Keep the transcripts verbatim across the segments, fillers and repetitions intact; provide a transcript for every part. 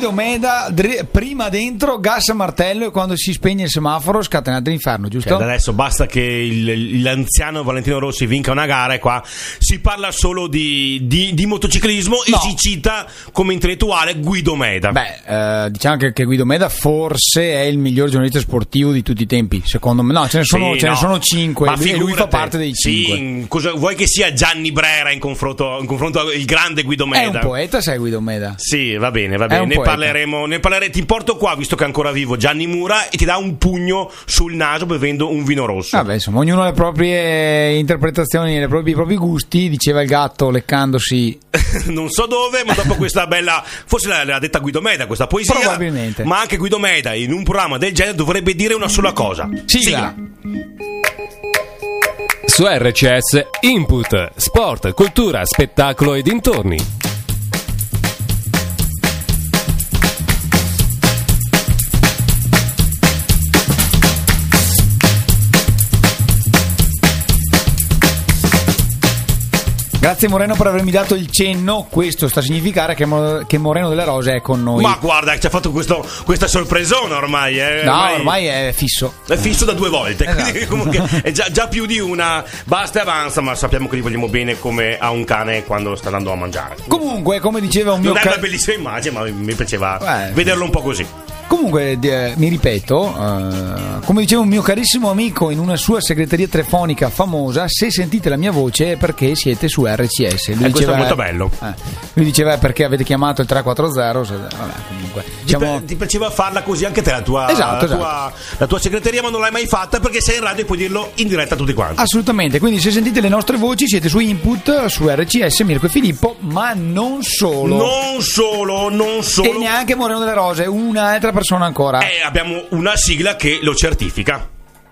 Guido Meda, dr- prima dentro, gas a martello, e quando si spegne il semaforo scatenate l'inferno, giusto? Cioè, adesso basta che il, l'anziano Valentino Rossi vinca una gara e qua si parla solo di, di, di motociclismo no. e si cita come intellettuale Guido Meda. Beh, eh, diciamo che, che Guido Meda forse è il miglior giornalista sportivo di tutti i tempi, secondo me. No, ce ne sono, sì, ce no. ne sono cinque, ma lui, lui fa parte dei cinque. Sì, cosa, vuoi che sia Gianni Brera in confronto, in confronto al grande Guido Meda? È un poeta, sai Guido Meda? Sì, va bene, va bene, ne parleremo, ne parleremo. Ti porto qua, visto che è ancora vivo Gianni Mura, e ti dà un pugno sul naso bevendo un vino rosso. Vabbè, insomma, ognuno ha le proprie interpretazioni, le proprie, i propri gusti, diceva il gatto leccandosi non so dove, ma dopo questa bella, forse l'ha detta Guido Meda questa poesia, probabilmente. Ma anche Guido Meda in un programma del genere dovrebbe dire una sola cosa. Sigla. Su R C S Input, sport, cultura, spettacolo e dintorni. Grazie Moreno per avermi dato il cenno. Questo sta a significare che, Mo- che Moreno delle Rose è con noi. Ma guarda, ci ha fatto questo, questa sorpresona ormai. Eh? No, ormai, ormai è fisso. È fisso da due volte. Esatto. Quindi comunque è già, già più di una. Basta e avanza, ma sappiamo che li vogliamo bene come a un cane quando sta andando a mangiare. Comunque, come diceva un mio non ca- è una bellissima immagine, ma mi piaceva Beh, vederlo un po' così. Comunque, eh, mi ripeto, eh, come diceva un mio carissimo amico in una sua segreteria telefonica famosa, se sentite la mia voce è perché siete su R C S. Lui eh, diceva, questo è molto bello. Eh, lui diceva è perché avete chiamato il tre quattro zero. Se, vabbè, comunque, diciamo... ti, ti piaceva farla così anche te, la tua, esatto, la, tua, esatto. la tua segreteria, ma non l'hai mai fatta perché sei in radio e puoi dirlo in diretta a tutti quanti. Assolutamente, quindi se sentite le nostre voci siete su Input, su R C S, Mirko e Filippo, ma non solo. Non solo, non solo. E neanche Moreno delle Rose, un'altra persona ancora. Eh, abbiamo una sigla che lo certifica.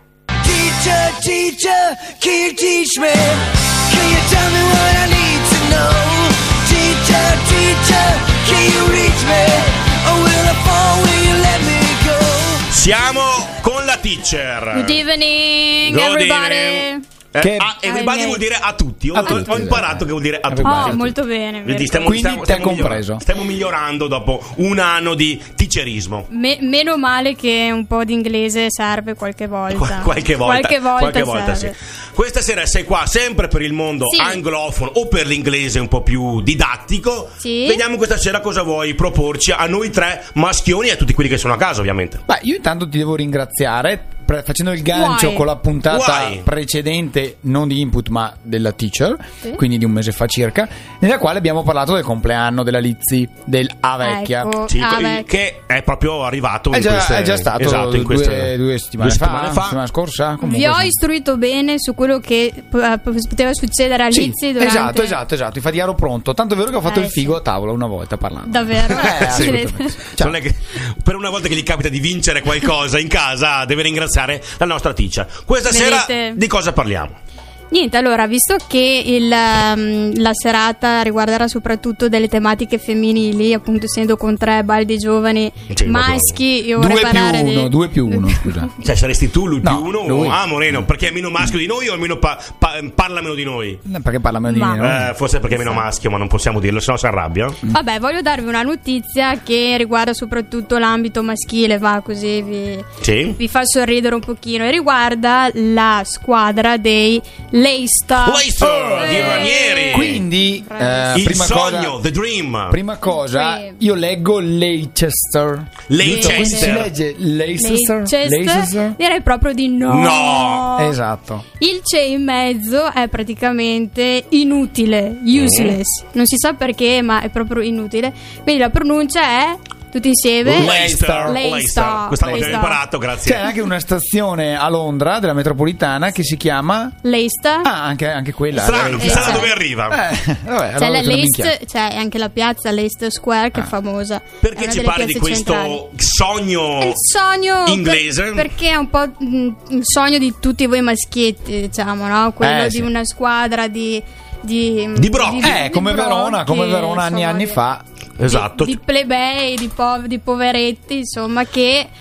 Teacher, teacher, can you teach me? Can you tell me what I need to know? Teacher, teacher, can you reach me? Or will I fall, will you let me go? Siamo con la teacher. Good evening, Good everybody. evening. Eh, Che... ah, everybody vuol dire a tutti. Ho, a tutti, ho imparato eh. che vuol dire a tutti. Oh, molto bene. Vedi, stiamo, Quindi stiamo, te stiamo compreso. migliorando, stiamo migliorando dopo un anno di teacherismo. Me- meno male che un po' di inglese serve qualche volta. Qual- qualche volta, Qualche volta, qualche volta sì. serve. Questa sera sei qua sempre per il mondo Sì. anglofono o per l'inglese un po' più didattico. Sì. Vediamo questa sera cosa vuoi proporci a noi tre maschioni e a tutti quelli che sono a casa, ovviamente. Beh, io intanto ti devo ringraziare pre- facendo il gancio Why? con la puntata Why? precedente, non di Input ma della Teacher, Sì. quindi di un mese fa circa, nella quale abbiamo parlato del compleanno della Lizzy, del A vecchia. Ecco. Sì, Ah, co- beh. che è proprio arrivato È in già, queste, è già stato esatto, in due, queste, due settimane, due fa, settimane fa. settimana scorsa. Comunque, Vi ho sì. istruito bene su quello che eh, poteva succedere a Sì, Lizzy durante... esatto, esatto, esatto. Infatti ero pronto. Tanto è vero che ho fatto Eh, il figo sì. a tavola una volta parlando. Davvero? Eh, assolutamente. Accidenti. Ciao. Non è che per una volta che gli capita di vincere qualcosa in casa deve ringraziare la nostra teacher. Questa Vedete? sera di cosa parliamo? Niente, allora, visto che il, um, la serata riguarderà soprattutto delle tematiche femminili, appunto essendo con tre baldi giovani Sì, maschi, io Due vorrei più parlare uno, di... due più uno, scusa. Cioè saresti tu lui No, più uno? lui. Ah, Moreno, perché è meno maschio di noi o almeno pa- pa- parla meno di noi? No, perché parla meno di Ma- me, no? Eh, forse perché è meno maschio, ma non possiamo dirlo, sennò si arrabbia. Vabbè, voglio darvi una notizia che riguarda soprattutto l'ambito maschile, va, così vi, Sì. vi fa sorridere un pochino, e riguarda la squadra dei Leicester. Leicester di Eh. Ranieri. Quindi, eh, il prima sogno, cosa, the dream. prima cosa, Sì. io leggo Leicester. Leicester. Quindi si legge Leicester? Leicester? Leicester? Direi proprio di no. No. Esatto. Il c'è in mezzo è praticamente inutile, useless. Non si sa perché, ma è proprio inutile. Quindi la pronuncia è tutti insieme Leicester. Leicester. Questa volta abbiamo Leicester. imparato, grazie. C'è anche una stazione a Londra della metropolitana che si chiama Leicester. Ah, anche, anche quella. Strano, Eh, chissà da Eh, dove arriva. Eh, vabbè, C'è allora la te la Leicester, minchia. c'è anche la piazza Leicester Square che Ah. è famosa. È Perché una ci delle parli di piazze questo centrali. sogno È il sogno inglese? per- perché è un po' mm, il sogno di tutti voi maschietti, diciamo, no? Quello Eh, di sì. una squadra di di, Di brocchi. Eh, come brocchi, Verona, come Verona anni e insomma, anni di- fa. Esatto. di, di plebei, di, pov- di poveretti, insomma, che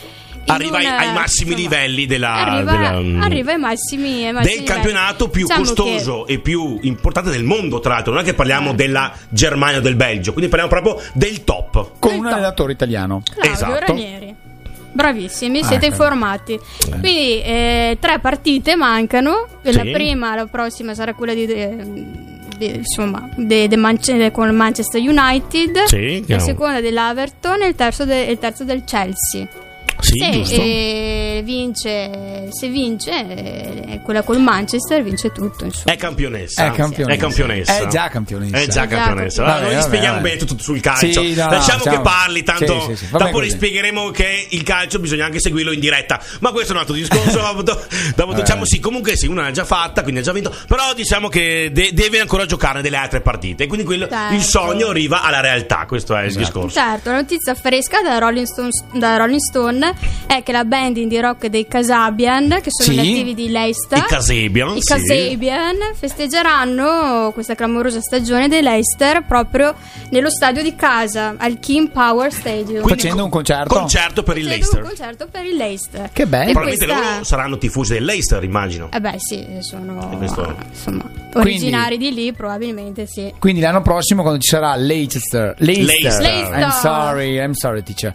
arriva ai, una- ai massimi insomma, livelli della, arriva, della- arriva ai massimi, ai massimi del livelli. campionato più Diciamo costoso e più importante del mondo, tra l'altro. Non è che parliamo Eh. della Germania o del Belgio, quindi parliamo proprio del top. Con Del un top. allenatore italiano. che Claudio Esatto. Ranieri. Bravissimi, Ah, siete ecco. informati. Quindi eh, tre partite mancano. La Sì. prima, la prossima sarà quella di, di- di- insomma, de- de Manche- con il Manchester United. Sì, La chiaro. seconda dell'Averton e il terzo, de- il terzo del Chelsea. Sì, Se giusto. eh, vince, se vince, eh, quella col Manchester vince tutto. Insomma. È campionessa. È campionessa. È campionessa. È già campionessa. È già È già campionessa. campionessa. Allora, noi gli Vabbè, spieghiamo vabbè. bene tutto sul calcio. Sì, no, Lasciamo diciamo- che parli, tanto Sì, sì, sì, va bene dopo gli così. spiegheremo che il calcio bisogna anche seguirlo in diretta. Ma questo è un altro discorso. dopo, dopo Eh. diciamo sì, comunque sì, una l'ha già fatta, quindi ha già vinto. Però diciamo che de- deve ancora giocare delle altre partite. E quindi quello, Certo. il sogno arriva alla realtà. Questo è il Esatto. discorso. Certo, la notizia fresca da Rolling, Stones- da Rolling Stone è che la band indie rock dei Kasabian, che sono Sì. nativi di Leicester, I Kasabian, i sì. Kasabian festeggeranno questa clamorosa stagione dei Leicester proprio nello stadio di casa, al King Power Stadium. Quindi Facendo un concerto? Concerto per il Facendo Leicester. un concerto per il Leicester. Che bello. E Probabilmente questa- loro saranno tifosi del Leicester, immagino. Eh beh sì, sono E questo- insomma Quindi- originari di lì probabilmente sì. Quindi l'anno prossimo quando ci sarà Leicester Leicester, Leicester. I'm sorry, I'm sorry teacher.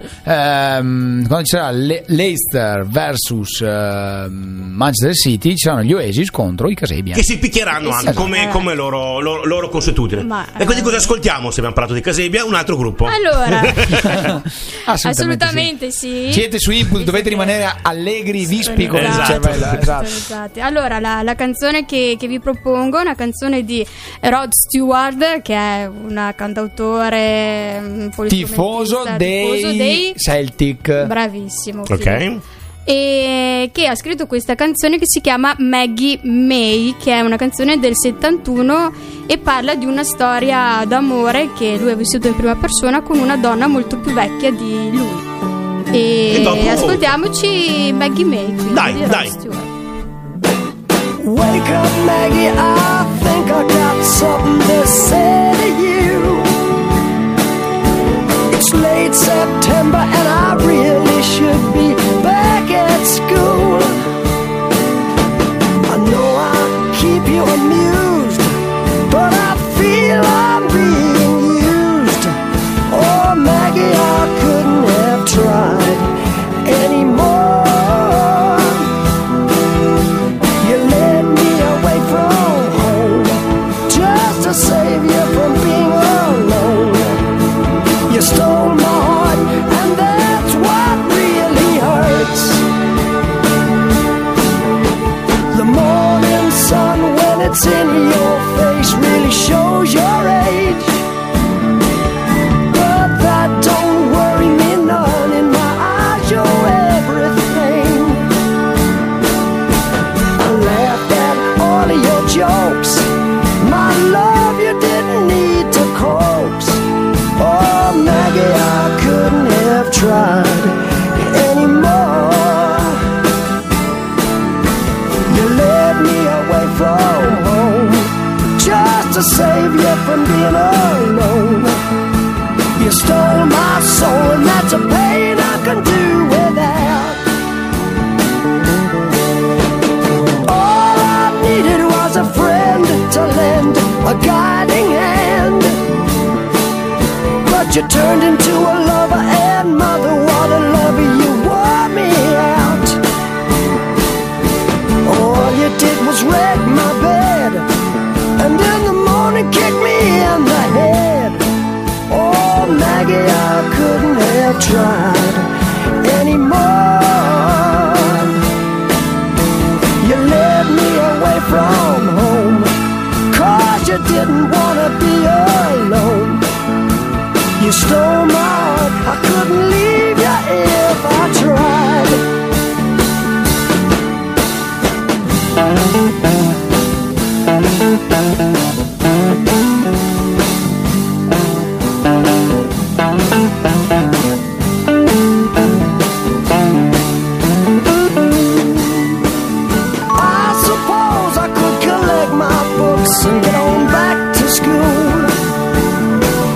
Ehm, quando ci sarà Le- Leicester versus ehm, Manchester City, ci saranno gli Oasis contro i Kasabian. Che si picchieranno Eh, anche sì. come, Eh. come loro, loro, loro consuetudine. Ma, e quindi eh. cosa ascoltiamo se abbiamo parlato di Casebia? Un altro gruppo. Allora, Assolutamente, assolutamente sì. Siete su Input, dovete rimanere allegri, vispi come Esatto. dice Bella, esatto. Esatto. Allora, la, la canzone che, che vi propongo è una canzone di Rod Stewart, che è una cantautore mm, Tifoso polistrumentista, dei, tifoso dei Celtic. bravissimo. sì. Ok. E che ha scritto questa canzone che si chiama Maggie May, che è una canzone del settantuno e parla di una storia d'amore che lui ha vissuto in prima persona con una donna molto più vecchia di lui. E, E dopo- ascoltiamoci Maggie May, quindi, Dai, di Rod dai. Stewart. Wake up, Maggie, I think I got something to say to you. It's late September and I really should be back at school. I know I keep you amused, but I feel I'm being used. Oh, Maggie, I couldn't have tried anymore. You led me away from home just to save you from being alone. You stole my heart, and that's what really hurts. The morning sun, when it's in your face, really shows your age. But that don't worry me none. In my eyes, you're everything. I laughed at all of your jokes. My love, you didn't need to coax. Oh, Maggie, I couldn't have tried anymore. You led me away from home just to save you from being alone. You stole my soul, and that's a pain I can do without. All I needed was a friend to lend a guiding hand. But you turned into a lover, and mother, what a lover, you wore me out. All you did was wreck my bed, and in the morning kick me in the head. Oh, Maggie, I couldn't have tried anymore. You led me away from home, 'cause you didn't wanna be alone. You stole my heart, I couldn't leave you if I tried. I suppose I could collect my books and get on back to school,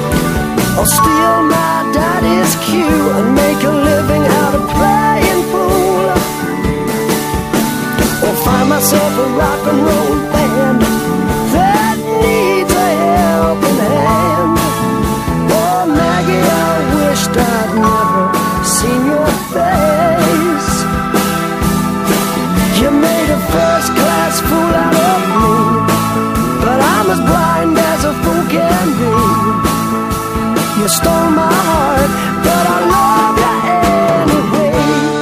or steal my daddy's cue and make a living out of playing fool. myself a rock and roll band that needs a helping hand. Oh Maggie, I wished I'd never seen your face. You made a first class fool out of me, but I'm as blind as a fool can be. You stole my heart, but I love you anyway.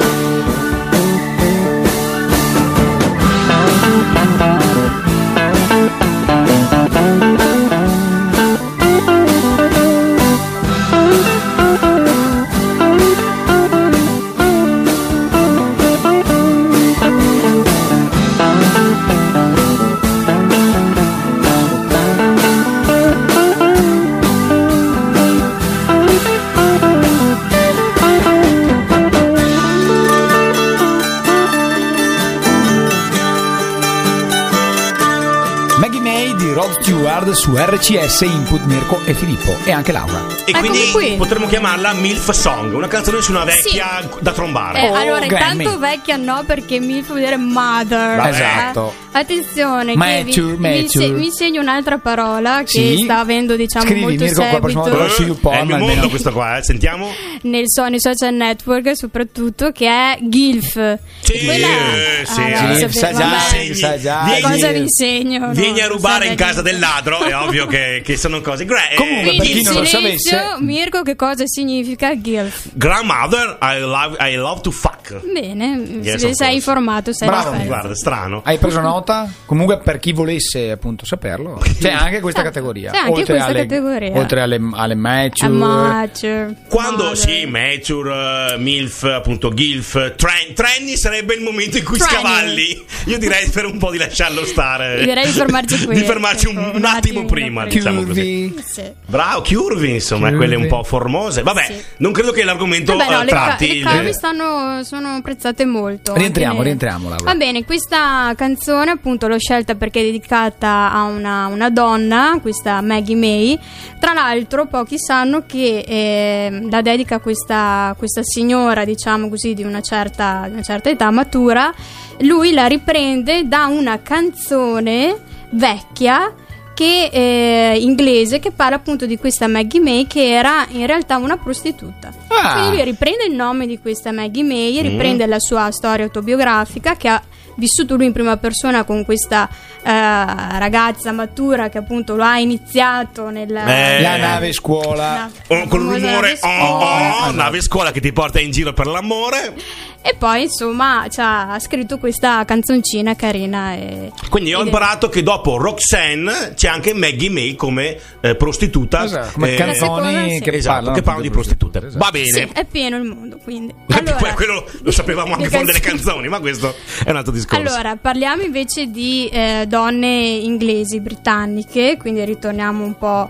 Su R C S Input, Mirko e Filippo e anche Laura. E Eccomi quindi qui. potremmo chiamarla MILF Song, una canzone su una vecchia Sì. da trombare. Eh, Oh, allora, Grammy. intanto vecchia no, perché MILF vuol dire mother. Vabbè. Esatto. Eh, attenzione, Mature, che vi, vi, mature. se- vi segno un'altra parola che Sì. sta avendo, diciamo, Scrivi, molto Mirko, qua prossima seguito volta- su YouPorn, è il mio almeno. mondo questo qua, eh. Sentiamo. nel so- nei social network, soprattutto, che è GILF. Sì, Quella- eh, sì, Ah, eh. vabbè, Sì, sa già, vabbè. sa già. Vieni- Cosa vi insegno? Vieni No, a rubare non in casa sapete. del ladro, è ovvio che, che sono cose. Gra- eh, Comunque, per Quindi chi non lo silenzio, sapesse- Mirko, che cosa significa GILF? Grandmother, I love, I love to fuck. Bene, Yes, se of sei course. informato, sei Bravo, esperto. Guarda, strano. Hai preso nota? Comunque, per chi volesse appunto saperlo, c'è anche questa categoria. C'è anche oltre questa alle, categoria. Oltre alle, alle mature. Amateur. Quando mother. sì, mature, uh, MILF, appunto GILF, tren- trendy sarebbe il momento in cui Trendy. scavalli. Io direi per un po' di lasciarlo stare. Io direi di fermarci qui, Di fermarci un, ecco, un un attimo attimino prima, prima. diciamo così. Curvy. Sì. Bravo, curvy, insomma, Curvy. quelle un po' formose. Vabbè, Sì. non credo che l'argomento Vabbè, no, eh, le, ca- tratti le il- cave stanno, sono apprezzate molto. Rientriamo, anche nel- rientriamo, Laura. Va bene, questa canzone appunto l'ho scelta perché è dedicata a una, una donna, questa Maggie May. Tra l'altro pochi sanno che eh, la dedica questa, questa signora, diciamo così, di una certa, di una certa età matura. Lui la riprende da una canzone vecchia che eh, inglese, che parla appunto di questa Maggie May, che era in realtà una prostituta. Ah. Quindi lui riprende il nome di questa Maggie May, riprende la sua storia autobiografica che ha vissuto lui in prima persona con questa eh, ragazza matura che appunto lo ha iniziato nel Eh. La nave scuola. Oh, con il famosa rumore nave oh, scuola. oh, nave scuola che ti porta in giro per l'amore. E poi insomma ci ha, ha scritto questa canzoncina carina e, Quindi ho ed è- imparato che dopo Roxanne c'è anche Maggie May come eh, prostituta. Esatto, come Eh, canzoni seconda, sì. che esatto, parlano, che parlano di prostitute. Esatto. Va bene. sì, è pieno il mondo, quindi Poi quello lo sapevamo anche le fuori delle canzoni. canzoni, ma questo è un altro discorso. Allora, parliamo invece di eh, donne inglesi, britanniche, quindi ritorniamo un po'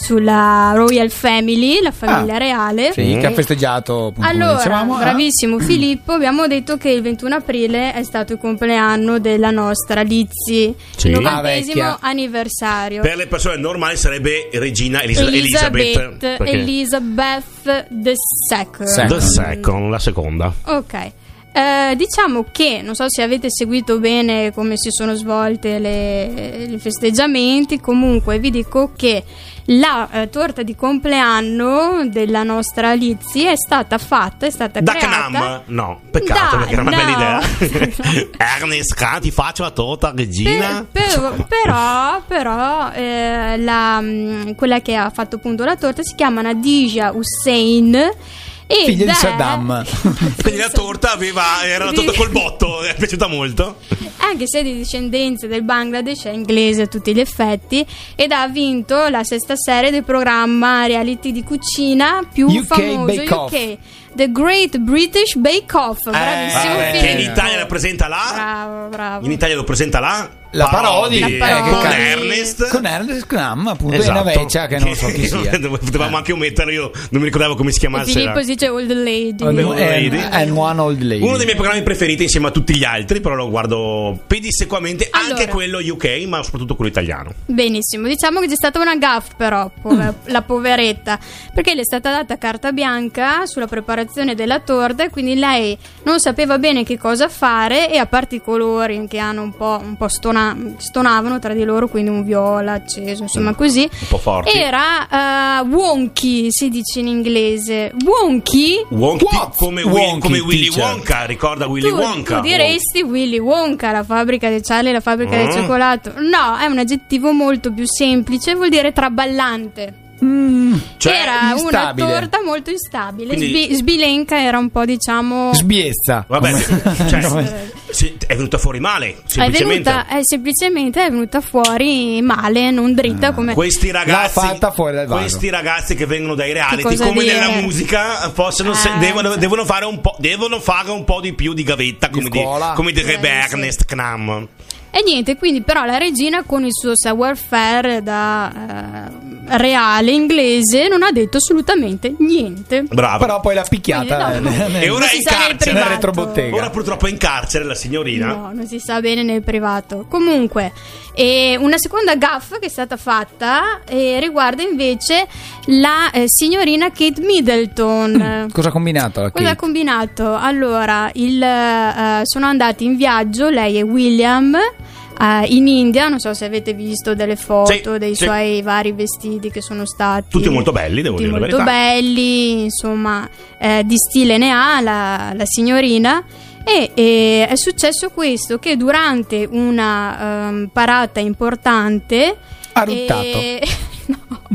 sulla Royal Family, la famiglia Ah, reale. Sì, che ha festeggiato appunto, come Allora, dicevamo, eh? bravissimo Filippo, abbiamo detto che il ventuno aprile è stato il compleanno della nostra Lizzie, Sì. il Ah, novantesimo vecchia. anniversario. Per le persone normali sarebbe Regina Elisa- Elizabeth, Elizabeth. perché- Elizabeth the Second. Second. The second, la seconda. Ok. Eh, diciamo che non so se avete seguito bene come si sono svolte le, i festeggiamenti. Comunque vi dico che la eh, torta di compleanno della nostra Lizzie è stata fatta, è stata Da creata Knam? No, peccato, Da- perché era una bella no. idea. Ernest, K, ti faccio la torta, Regina. Per- per- però, però eh, la, mh, quella che ha fatto appunto la torta si chiama Nadija Hussein. Ed Figlia di è- Saddam. Quindi la torta aveva, era una torta col botto, è piaciuta molto. Anche se è di discendenza del Bangladesh, è inglese a tutti gli effetti, ed ha vinto la sesta serie del programma reality di cucina più U K famoso Bake U Off. K, The Great British Bake Off. Bravissimo vabbè, Che in Filippo. Italia la presenta là. Bravo, bravo. In Italia lo presenta là. La Parodi, La eh, Parodi. che con cazzo- Ernest. con Ernest Knam, appunto, Esatto. e una vecchia che non so chi sia. Potevamo anche ometterlo, io non mi ricordavo come si E chiamasse. Filippo la- si dice Old Lady. Old And, Lady. and one old lady. Uno dei miei programmi preferiti insieme a tutti gli altri, però lo guardo pedissequamente, anche Allora. quello U K, ma soprattutto quello italiano. Benissimo, diciamo che c'è stata una gaffe però, pove- la poveretta, perché le è stata data carta bianca sulla preparazione preparazione della torta, e quindi lei non sapeva bene che cosa fare, e a parte i colori che hanno un po', un po' stona- stonavano tra di loro, quindi un viola acceso, insomma così, un po' forti. era uh, wonky, si dice in inglese. Wonky? Wonky What? come, Wonky, come Willy teacher. Wonka, ricorda Willy Tu, Wonka? tu diresti Willy Wonka, la fabbrica di Charlie, la fabbrica Mm. del cioccolato. No, è un aggettivo molto più semplice, vuol dire traballante. Cioè, Era instabile. una torta molto instabile. Quindi- Sbi- sbilenca era un po', diciamo. Sbiezza. vabbè, Come- cioè, come- sì, è venuta fuori male, È semplicemente. venuta, è semplicemente è venuta fuori male, non dritta come. Questi ragazzi, L'ha fatta fuori dal vaso. questi ragazzi che vengono dai reality, cosa come dire? nella musica, possono se- Eh, devono, sì. devono fare un po', devono fare un po' di più di gavetta, come, di- scuola. come direbbe Eh, sì. Ernest Knam. E niente, quindi però la regina con il suo savoir-faire da eh, reale inglese non ha detto assolutamente niente. Bravo. Però poi l'ha picchiata. Quindi no. nel- nel- E ora Non è si in sa nel carcere. nella privato. retrobottega. Ora purtroppo è in carcere la signorina. No, non si sa bene nel privato. Comunque, e una seconda gaffa che è stata fatta eh, riguarda invece la eh, signorina Kate Middleton. Cosa ha combinato? la Cosa ha Kate? combinato? Allora, il, eh, sono andati in viaggio, lei e William, eh, in India. Non so se avete visto delle foto Sì, dei sì. suoi vari vestiti che sono stati Tutti molto belli, devo tutti dire la molto verità. belli, insomma, eh, di stile ne ha la, la signorina. E, e è successo questo, che durante una ehm, parata importante Ha ruttato. e- no.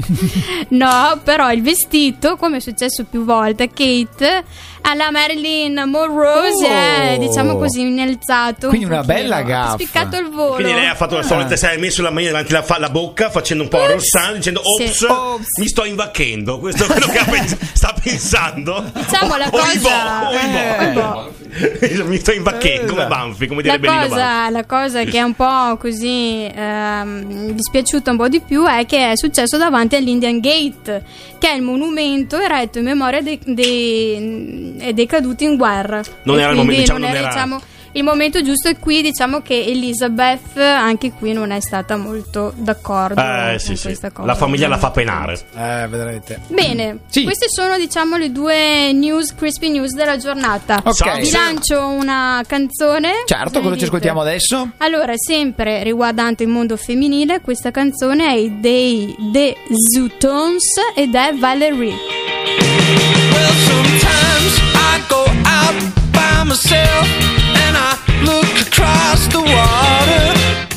No, però il vestito, come è successo più volte a Kate, alla Marilyn Monroe si è, Oh. diciamo così, innalzato. Quindi un una pochino. bella gaffa. Ha spiccato il volo. Quindi lei ha fatto la solita, si è messo la mano davanti alla, fa- alla bocca, facendo un po' Ops. arrossando, dicendo ops, Sì. Ops. mi sto invacchendo. Questo è quello che ha pens- sta pensando. Diciamo la O i cosa- bo, o i bo. Eh, boh. Mi sto invacchendo come Banfi, come La direbbe Lino Banfi. cosa, la cosa che è un po' così ehm, dispiaciuta un po' di più è che è successo davanti all'Indian Gate, che è il monumento eretto in memoria dei, dei, dei caduti in guerra. Non E era il quindi momento, diciamo, non non era, era- diciamo, il momento giusto. E qui diciamo che Elizabeth anche qui non è stata molto d'accordo Eh con sì, sì. questa cosa. La famiglia la fa penare. Eh, vedrete. Bene, Sì. queste sono diciamo le due news, crispy news della giornata. Ok. Vi lancio una canzone. Certo, cosa ci dite? ascoltiamo adesso? Allora, sempre riguardante il mondo femminile, questa canzone è dei The Zootons ed è Valerie. Well, sometimes I go out by myself and I look across the water.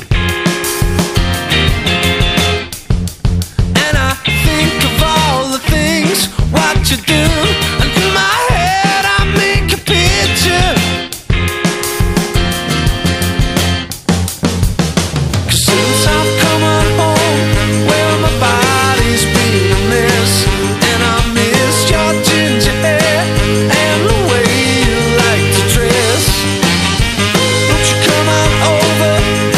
And I think of all the things what you do. And in my head I make a picture. 'Cause since I've come on home, well, my body's been a mess. And I miss your ginger hair and the way you like to dress. Won't you come on over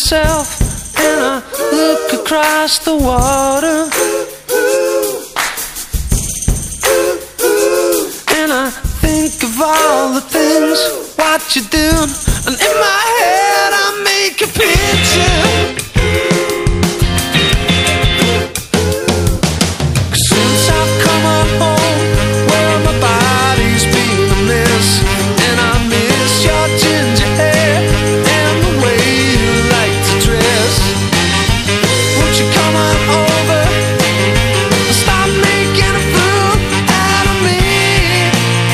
myself and I look across the water, and I think of all the things what you do, and in my head I make a picture. Since I've come on home, well my body's been a mess, and I miss your ginger hair and the way you like to dress. Won't you come on over and stop making a fool out of me?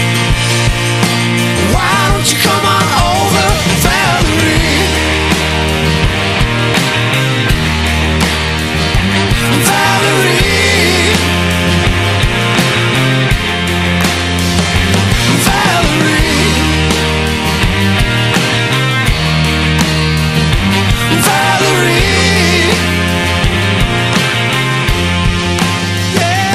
Why don't you come on over, Valerie? Valerie, Valerie, Valerie, yeah,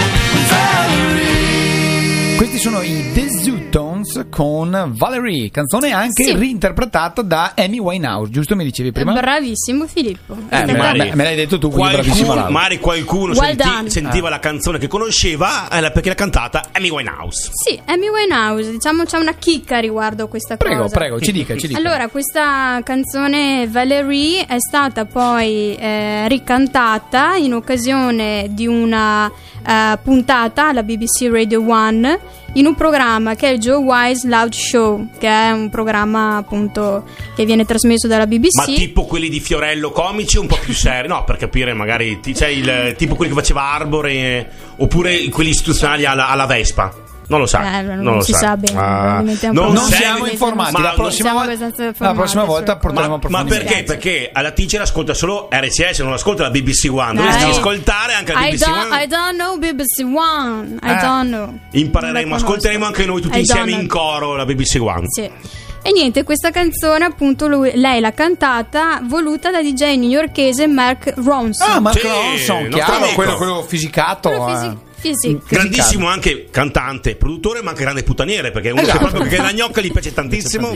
Valerie. Questi sono i The Zootons con Valerie, canzone anche Sì. reinterpretata da Amy Winehouse, giusto mi dicevi prima? Bravissimo Filippo. Eh, me, magari- me- me l'hai detto tu, quindi bravissima Qualcuno, Laura. magari qualcuno Well senti- done. sentiva la canzone che conosceva eh, perché l'ha cantata Amy Winehouse. Sì, Amy Winehouse, diciamo c'è una chicca riguardo a questa Prego, cosa. prego, ci dica, ci dica. Allora, questa canzone Valerie è stata poi eh, ricantata in occasione di una eh, puntata alla B B C Radio One in un programma che è il Joe Wise Loud Show, che è un programma appunto che viene trasmesso dalla B B C. Ma tipo quelli di Fiorello comici, un po' più seri, no? Per capire, magari ti- c'è il tipo quelli che faceva Arbore, eh, oppure quelli istituzionali alla, alla Vespa. Non lo sa, Eh, non non lo si sa bene, Ah, probabilmente è un non po' non sei- siamo informati, ma la lo- prossima, siamo vol- abbastanza la informati prossima volta sulle cose. porteremo Ma, ma approfondimenti. perché? Perché alla T C l'ascolta solo R C S, non ascolta la B B C One. Dovresti Dai. ascoltare anche la B I B C don't, One. I don't know B B C One. I Ah. don't know. Impareremo, Non la conosco. ascolteremo anche noi tutti I insieme don't in know. coro la B B C One. Sì. E niente, questa canzone appunto lui- lei l'ha cantata voluta da D J newyorkese Mark Ronson. Ah, Mark Sì, Ronson, nostro chiaro, amico. quello, quello fisicato. Quello eh. fisi- fisico. Grandissimo anche cantante, produttore, ma anche grande puttaniere, perché è uno Esatto. che proprio che la gnocca gli piace tantissimo.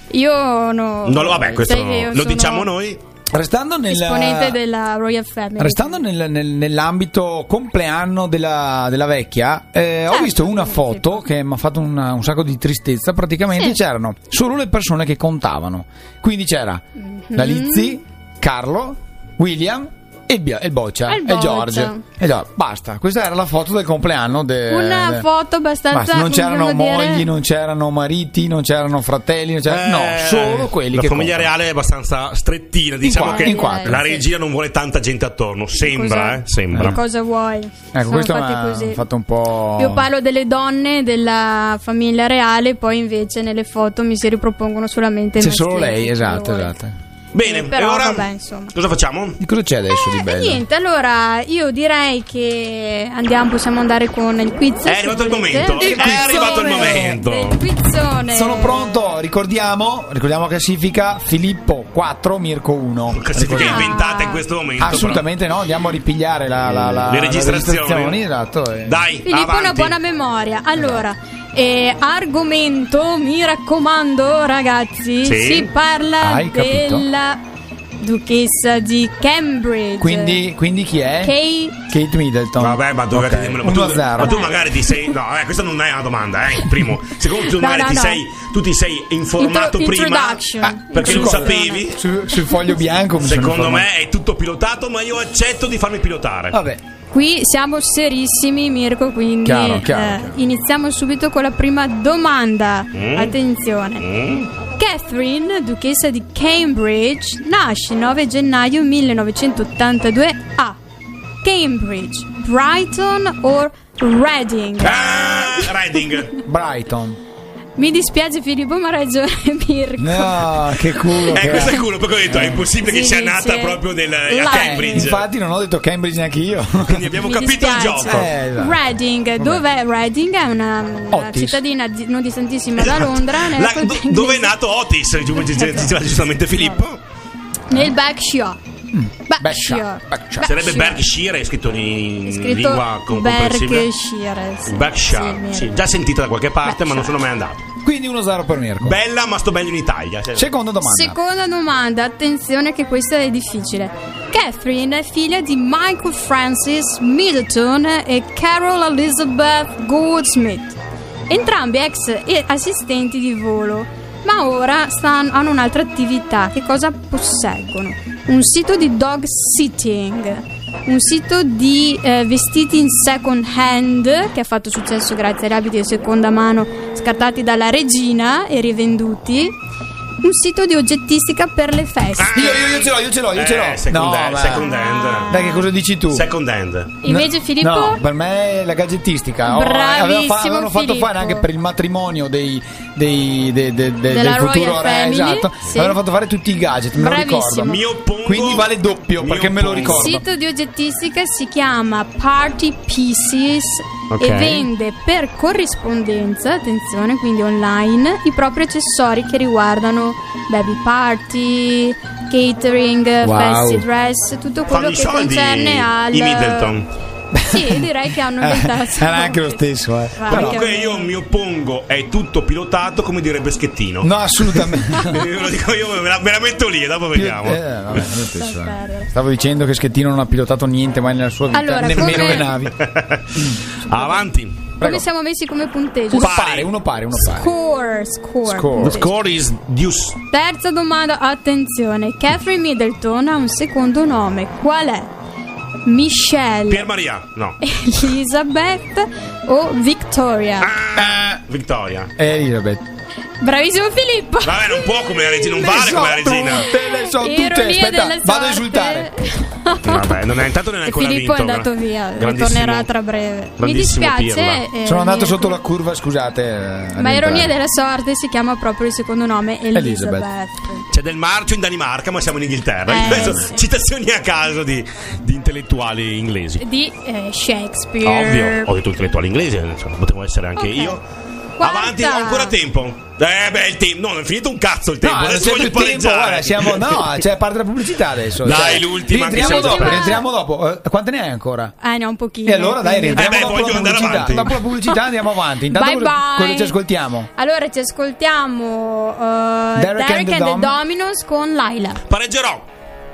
Io no. Non lo, vabbè, questo sai che io lo sono diciamo noi. Restando nel esponente della Royal Family. Restando nel- nel- nell'ambito compleanno della, della vecchia, eh, ho Certo, visto una sì. foto che mi ha fatto una- un sacco di tristezza. Praticamente Sì. c'erano solo le persone che contavano. Quindi c'era Mm-hmm. la Lizzy, Carlo, William e il, Bia- e il Boccia E il e Boccia. George. E George. Basta, questa era la foto del compleanno. de- Una de- foto abbastanza. Basta, non c'erano come dire- mogli, non c'erano mariti, non c'erano fratelli, non c'era- no, Eh, solo quelli la che famiglia contano. reale è abbastanza strettina. Diciamo quattro, che in quattro. la Sì. regia non vuole tanta gente attorno. Sembra, Cosa- eh, sembra. Che cosa vuoi? Ecco, Sono questo mi fatti ha così. fatto un po'. Io parlo delle donne della famiglia reale, poi invece nelle foto mi si ripropongono solamente i C'è maschietti, solo lei, come esatto, vuoi. esatto. Bene, Eh, però, e ora vabbè, insomma. cosa facciamo? Di cosa c'è adesso di E bello? niente, allora io direi che andiamo, possiamo andare con il quiz. È se arrivato il volete. momento. Il È arrivato il quizzone. momento. Il quizzone. Sono pronto, ricordiamo, ricordiamo la classifica: Filippo quattro, Mirko uno. Classifica Ah. inventata in questo momento. Assolutamente no, andiamo a ripigliare la, la, la, Le la registrazioni. registrazioni, esatto. e- però. Dai, Filippo ha una avanti. buona memoria. Allora, eh, argomento, mi raccomando ragazzi, Sì. si parla Hai capito? della duchessa di Cambridge. Quindi, quindi chi è? Kate Kate Middleton. Vabbè, ma, dove Ok, ma, tu, uno a zero. ma tu magari ti sei. No, eh, questa non è una domanda, eh. Primo. Secondo tu No, magari no, ti no. sei. Tu ti sei informato Intro- prima. introduction. Ah, perché non Introduzione. sapevi. Su- sul foglio bianco mi sono Secondo informato. me è tutto pilotato, ma io accetto di farmi pilotare. Vabbè, Qui siamo serissimi, Mirko, quindi Chiaro, chiaro, eh, chiaro. iniziamo subito con la prima domanda. Mm. Attenzione. Mm? Catherine, duchessa di Cambridge, nasce il nove gennaio millenovecentottantadue a Cambridge, Brighton o Reading? Ah, Reading. Brighton. Mi dispiace Filippo, ma ha ragione Mirko. No, che culo. Eh, che questo è. è culo, perché ho detto è impossibile che Si sia nata dice proprio del, a Londra. Cambridge. Infatti non ho detto Cambridge neanche io. Quindi abbiamo Mi capito il dispiace. gioco. Eh, esatto. Reading, dov'è Reading? È una, una Otis. cittadina di- non distantissima da Londra, nella La- do- contea dove è inglese. nato Otis? Diceva giustamente Filippo. Nel Berkshire. Berkshire, Berkshire. Sarebbe Berkshire, è scritto in È scritto lingua comprensibile. Berkshire. Sì. Berkshire, Sì, sì, Mirko. già sentita da qualche parte, ma non Berkshire. sono mai andato. Quindi uno zero per Mirko. Bella, ma sto meglio in Italia. Cioè. Seconda domanda. Seconda domanda, attenzione che questa è difficile. Catherine è figlia di Michael Francis Middleton e Carol Elizabeth Goldsmith, entrambi ex e assistenti di volo, ma ora stanno, hanno un'altra attività. Che cosa posseggono? Un sito di dog sitting, un sito di eh, vestiti in second hand che ha fatto successo grazie agli abiti di seconda mano scartati dalla regina e rivenduti, un sito di oggettistica per le feste. Io, io, io ce l'ho, io ce l'ho, io ce l'ho. Eh, second, No, hand, ma- second hand. Dai, che cosa dici tu? Second hand. Invece No, Filippo? No, per me è la gadgettistica. Oh, Bravissimo, avevano fa- avevano fatto Filippo. fare anche per il matrimonio dei, dei, de- de- de- Della del futuro Royal re, Family, esatto. sì. Avevano fatto fare tutti i gadget, me lo Bravissimo. ricordo. Mi oppongo. Quindi vale doppio Mi perché me lo oppongo. Il ricordo. sito di oggettistica si chiama Party Pieces Ok. e vende per corrispondenza, attenzione, quindi online, i propri accessori che riguardano baby party, catering, Wow. fancy dress, tutto quello Fanno i che soldi concerne al... i Middleton. Sì, direi che hanno inventato. Era anche lo stesso, eh. Va, Però- anche Comunque io mi oppongo, è tutto pilotato come direbbe Schettino. No, assolutamente. Ve lo dico io, me la, me la metto lì e dopo vediamo. Eh, vabbè, non è lo stesso, Sta eh. perdere. Stavo dicendo che Schettino non ha pilotato niente mai nella sua vita, Allora, nemmeno come- le navi. Avanti. Come Prego. siamo messi come punteggio? Uno Pari. pare, uno pare, uno pare. Score, score. Score. The score is deuce. Terza domanda, attenzione. Catherine Middleton ha un secondo nome. Qual è? Michelle, Pier Maria. No. Elizabeth o Victoria? Ah, Vittoria. Eh, Elisabeth. Bravissimo Filippo. Vabbè, non può come la regina, non Le vale so come la regina. tutte, le so tutte. Ironia Aspetta, della vado a sorte. insultare. Vabbè, non è intanto non è E ancora Filippo vinto. è andato via, Grandissimo- ritornerà tra breve. Mi grandissimo dispiace. Pirla. eh, Sono andato Mirko. sotto la curva, scusate. eh, a Ma rientrare. ironia della sorte si chiama proprio il secondo nome Elizabeth. Elizabeth. C'è del marcio in Danimarca, ma siamo in Inghilterra. Eh, Adesso, sì. citazioni a caso di, di intellettuali inglesi. Di eh, Shakespeare. Ovvio, ho detto intellettuali inglesi, insomma, potevo essere anche Ok. io. Quarta. Avanti, ho ancora tempo. Eh, beh, il tempo. No, non è finito un cazzo il tempo. No, non adesso c'è voglio più tempo, pareggiare. guarda, siamo, no, c'è parte la pubblicità adesso. Dai, cioè, l'ultima che rientriamo siamo dopo, già- rientriamo dopo. Eh, quante ne hai ancora? Eh, ne ho un pochino. E allora dai, quindi- rientriamo Eh beh, dopo la voglio andare pubblicità. avanti. Dopo la pubblicità andiamo avanti. Intanto Bye cosa- bye. cosa ci ascoltiamo? Allora ci ascoltiamo uh, Derek Derek, and the and the Dom- Dominos con Laila. Pareggerò.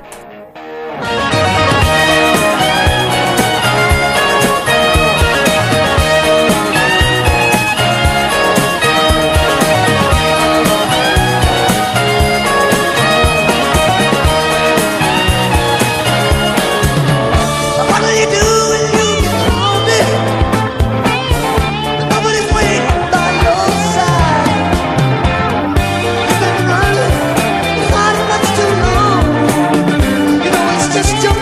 What do you do when you get wounded? Nobody's waiting by your side. You've been running, not much too long. You know it's just your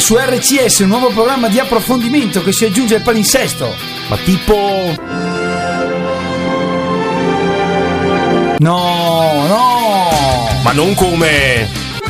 su R C S un nuovo programma di approfondimento che si aggiunge al palinsesto. Ma tipo... No, no! Ma non come...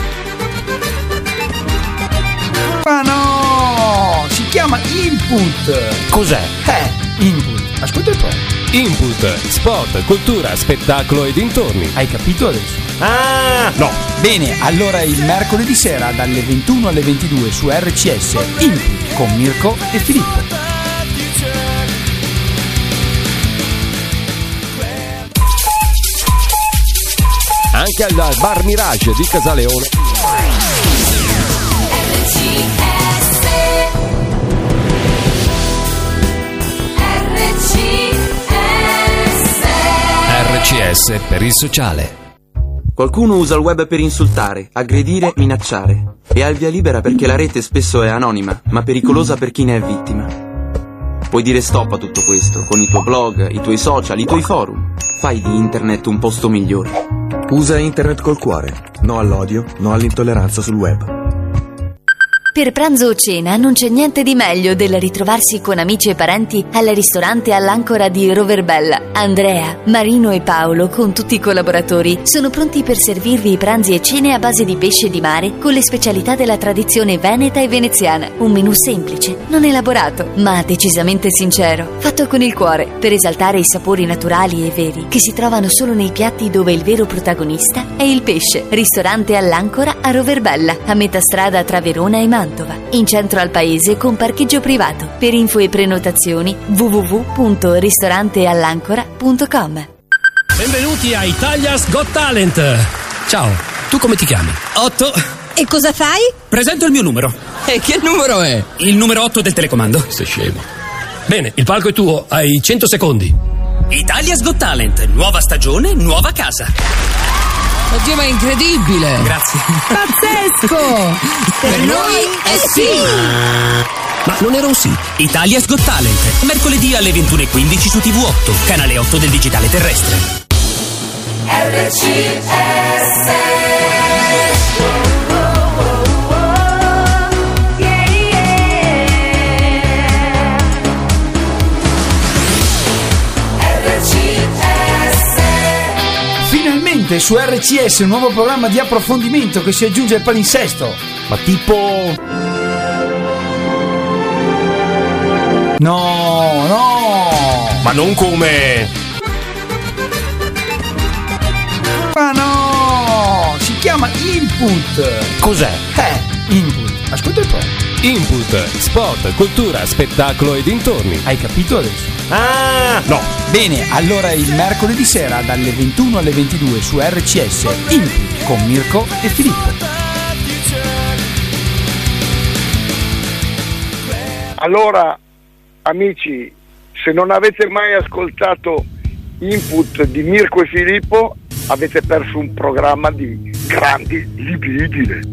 Ma no! Si chiama Input! Cos'è? Eh, Input. Ascolta un po'. Input, sport, cultura, spettacolo e dintorni. Hai capito adesso? Ah, no. Bene, allora il mercoledì sera dalle ventuno alle ventidue su R C S Input con Mirko e Filippo. Anche al Bar Mirage di Casaleone. R C S per il sociale. Qualcuno usa il web per insultare, aggredire, minacciare e ha il via libera perché la rete spesso è anonima, ma pericolosa per chi ne è vittima. Puoi dire stop a tutto questo con i tuoi blog, i tuoi social, i tuoi forum. Fai di internet un posto migliore. Usa internet col cuore, no all'odio, no all'intolleranza sul web. Per pranzo o cena non c'è niente di meglio del ritrovarsi con amici e parenti al ristorante all'Ancora di Roverbella. Andrea, Marino e Paolo, con tutti i collaboratori, sono pronti per servirvi i pranzi e cene a base di pesce di mare con le specialità della tradizione veneta e veneziana. Un menù semplice, non elaborato, ma decisamente sincero, fatto con il cuore, per esaltare i sapori naturali e veri che si trovano solo nei piatti dove il vero protagonista è il pesce. Ristorante all'Ancora a Roverbella, a metà strada tra Verona e Mantova, in centro al paese con parcheggio privato. Per info e prenotazioni w w w punto ristoranteallancora punto com. Benvenuti a Italia's Got Talent. Ciao, tu come ti chiami? Otto. E cosa fai? Presento il mio numero. E che numero è? Il numero otto del telecomando. Sei scemo. Bene, il palco è tuo, hai cento secondi. Italia's Got Talent, nuova stagione, nuova casa. Oddio, ma è incredibile! Grazie. Pazzesco! Per noi è sì! Ma non era un sì. Italia's Got Talent, mercoledì alle ventuno e quindici su T V otto, canale otto del digitale terrestre. R C S. Finalmente su R C S un nuovo programma di approfondimento che si aggiunge al palinsesto. Ma tipo... No, no! Ma non come... Ma no! Si chiama Input! Cos'è? Eh, Input. Ascolta un po'. Input, sport, cultura, spettacolo e dintorni. Hai capito adesso? Ah, no. Bene, allora il mercoledì sera dalle ventuno alle ventidue su R C S Input con Mirko e Filippo. Allora, amici, se non avete mai ascoltato Input di Mirko e Filippo, avete perso un programma di grandi libidine.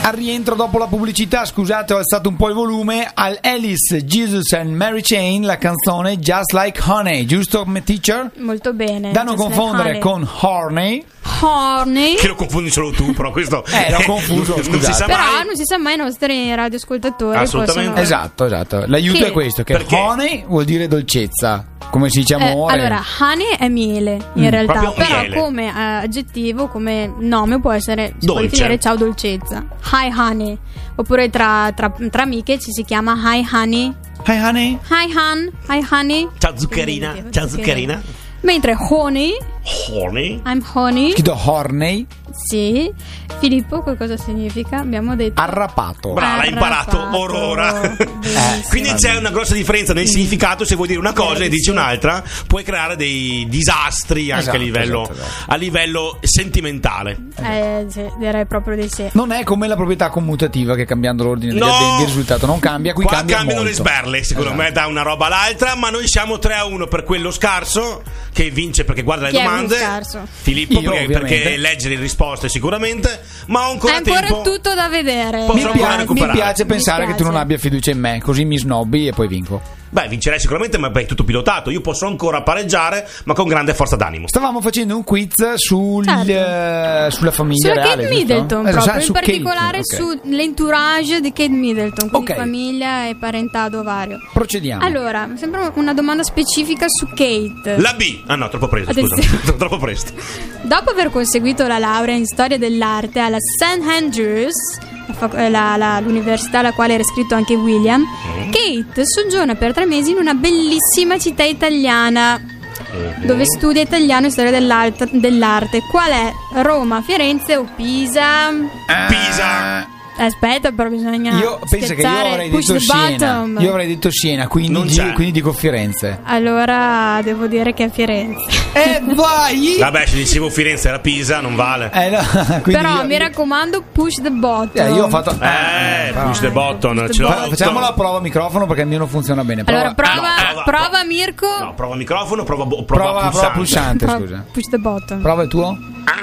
Al rientro dopo la pubblicità, scusate, ho alzato un po' il volume. Al Alice, Jesus and Mary Chain, la canzone Just Like Honey, giusto, teacher? Molto bene. Da non Just confondere like con Horny. Horny. Che lo confondi solo tu, però questo Eh, l'ho confuso, non si sa Però mai. non si sa mai, i nostri radioascoltatori Assolutamente. possono... Esatto, esatto. L'aiuto Che- è questo, che Perché? honey vuol dire dolcezza, come si dice Eh, amore. allora, honey è miele in Mm, realtà, proprio però miele. come eh, aggettivo, come nome può essere, si può Dolce. definire ciao dolcezza. Hi honey. Oppure tra, tra, tra amiche ci si chiama hi honey. Hi honey. Hi hun, hi honey. Ciao zuccherina, Quindi, ciao zuccherina. Mentre honey, Horny. I'm honey. Scritto horny, Sì. Filippo, che cosa significa? Abbiamo detto arrapato. Brava, l'hai imparato Arrapato. orora. Bellissimo. Quindi c'è una grossa differenza nel significato. Se vuoi dire una cosa e dici un'altra, puoi creare dei disastri anche Esatto, a livello, esatto, esatto. a livello sentimentale. Eh, sì, direi proprio di sì. Non è come la proprietà commutativa che cambiando l'ordine degli No! addendi il risultato non cambia, qui Qua cambia cambiano molto. le sberle, secondo Esatto. me, da una roba all'altra. Ma noi siamo tre a uno per quello scarso, che vince perché guarda le Chi è quello domande. scarso? Filippo, Io, perché, ovviamente. perché legge le risposte sicuramente. Ma ho ancora È ancora tempo. tutto da vedere. Posso Mi, ancora pia- mi recuperare. piace pensare Mi che tu non piace. abbia fiducia in me, così mi snobbi e poi vinco. Beh, vincerai sicuramente, ma è tutto pilotato. Io posso ancora pareggiare, ma con grande forza d'animo. Stavamo facendo un quiz sul, Certo. eh, sulla famiglia Sulla reale, Kate giusto? Middleton, Eh, proprio sa- in su Kate, particolare ok. sull'entourage di Kate Middleton, quindi Ok. famiglia e parentado vario. Procediamo. Allora, mi sembra una domanda specifica su Kate. La B. Ah no, troppo presto, Attenzione. scusa. Troppo presto. Dopo aver conseguito la laurea in storia dell'arte alla Saint Andrews, la fac- eh, la- la- l'università alla quale era iscritto anche William, Kate soggiorna per tre mesi in una bellissima città italiana dove studia italiano e storia dell'arte, dell'arte. Qual è? Roma, Firenze o Pisa? Pisa. Aspetta, però bisogna Io penso che io scherzare. avrei Push detto the Siena. button. Io avrei detto Siena, quindi, Non di- c'è. quindi dico Firenze. Allora devo dire che è Firenze. E vai! Vabbè, se dicevo Firenze era Pisa, non vale. Eh, no, quindi Però io- mi raccomando, push the button. Eh, io ho fatto. Eh, però- push the button. Push the ce l'ho button. avuto. Facciamo la prova a microfono perché il mio non funziona bene. Prova, Allora prova, No, prova- prova, prova- Mirko. No, prova microfono, prova, prova, prova, prova pulsante. pulsante, Prova- scusa. Push the button. Prova il tuo?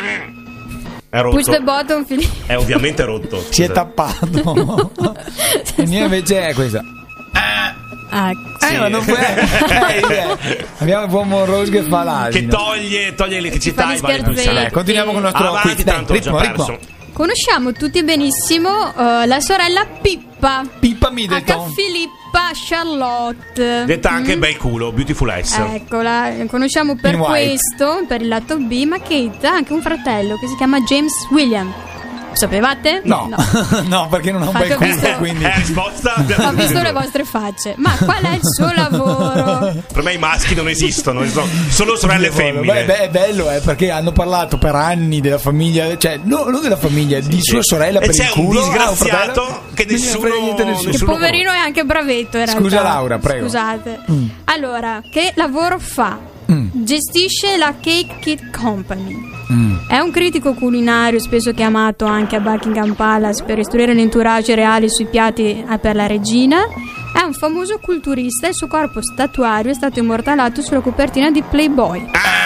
È rotto. Push the button, Filippo. È ovviamente rotto. Si è Scusa. tappato. Il mio invece è questo. Ah, Eh, ma non può. Eh, abbiamo il buon Monrose che fa Che l'asino. toglie, toglie l'elettricità Fa gli ai vari scherzetti. pulsanti. Dai, continuiamo con il nostro Avanti, quiz. Dai, tanto ho già ritmo, ritmo. perso. Conosciamo tutti benissimo eh, la sorella Pippa. Pippa H. Middleton. Filippa Charlotte. Detta anche Mm? bel culo, beautiful ass. Eccola, conosciamo per In white. questo, per il lato B, ma Kate ha anche un fratello che si chiama James William. Sapevate? No, no, perché non ho un Infatti bel ho culo, visto- quindi. Eh, risposta? Ho visto le vostre facce. Ma qual è il suo lavoro? Per me i maschi non esistono, sono solo sorelle Beh, femmine. beh, è bello, eh, perché hanno parlato per anni della famiglia, cioè no, non della famiglia, di sua sorella E per c'è il un culo. disgraziato ah, un fratello, che non gliene nessuno- frega niente a nessuno. Che Nessuno poverino è anche bravetto in realtà. Scusa, Laura, prego. Scusate. Mm. Allora, che lavoro fa? Mm. Gestisce la Cake Kit Company. Mm. È un critico culinario, spesso chiamato anche a Buckingham Palace per istruire l'entourage reale sui piatti per la regina. È un famoso culturista e il suo corpo statuario è stato immortalato sulla copertina di Playboy.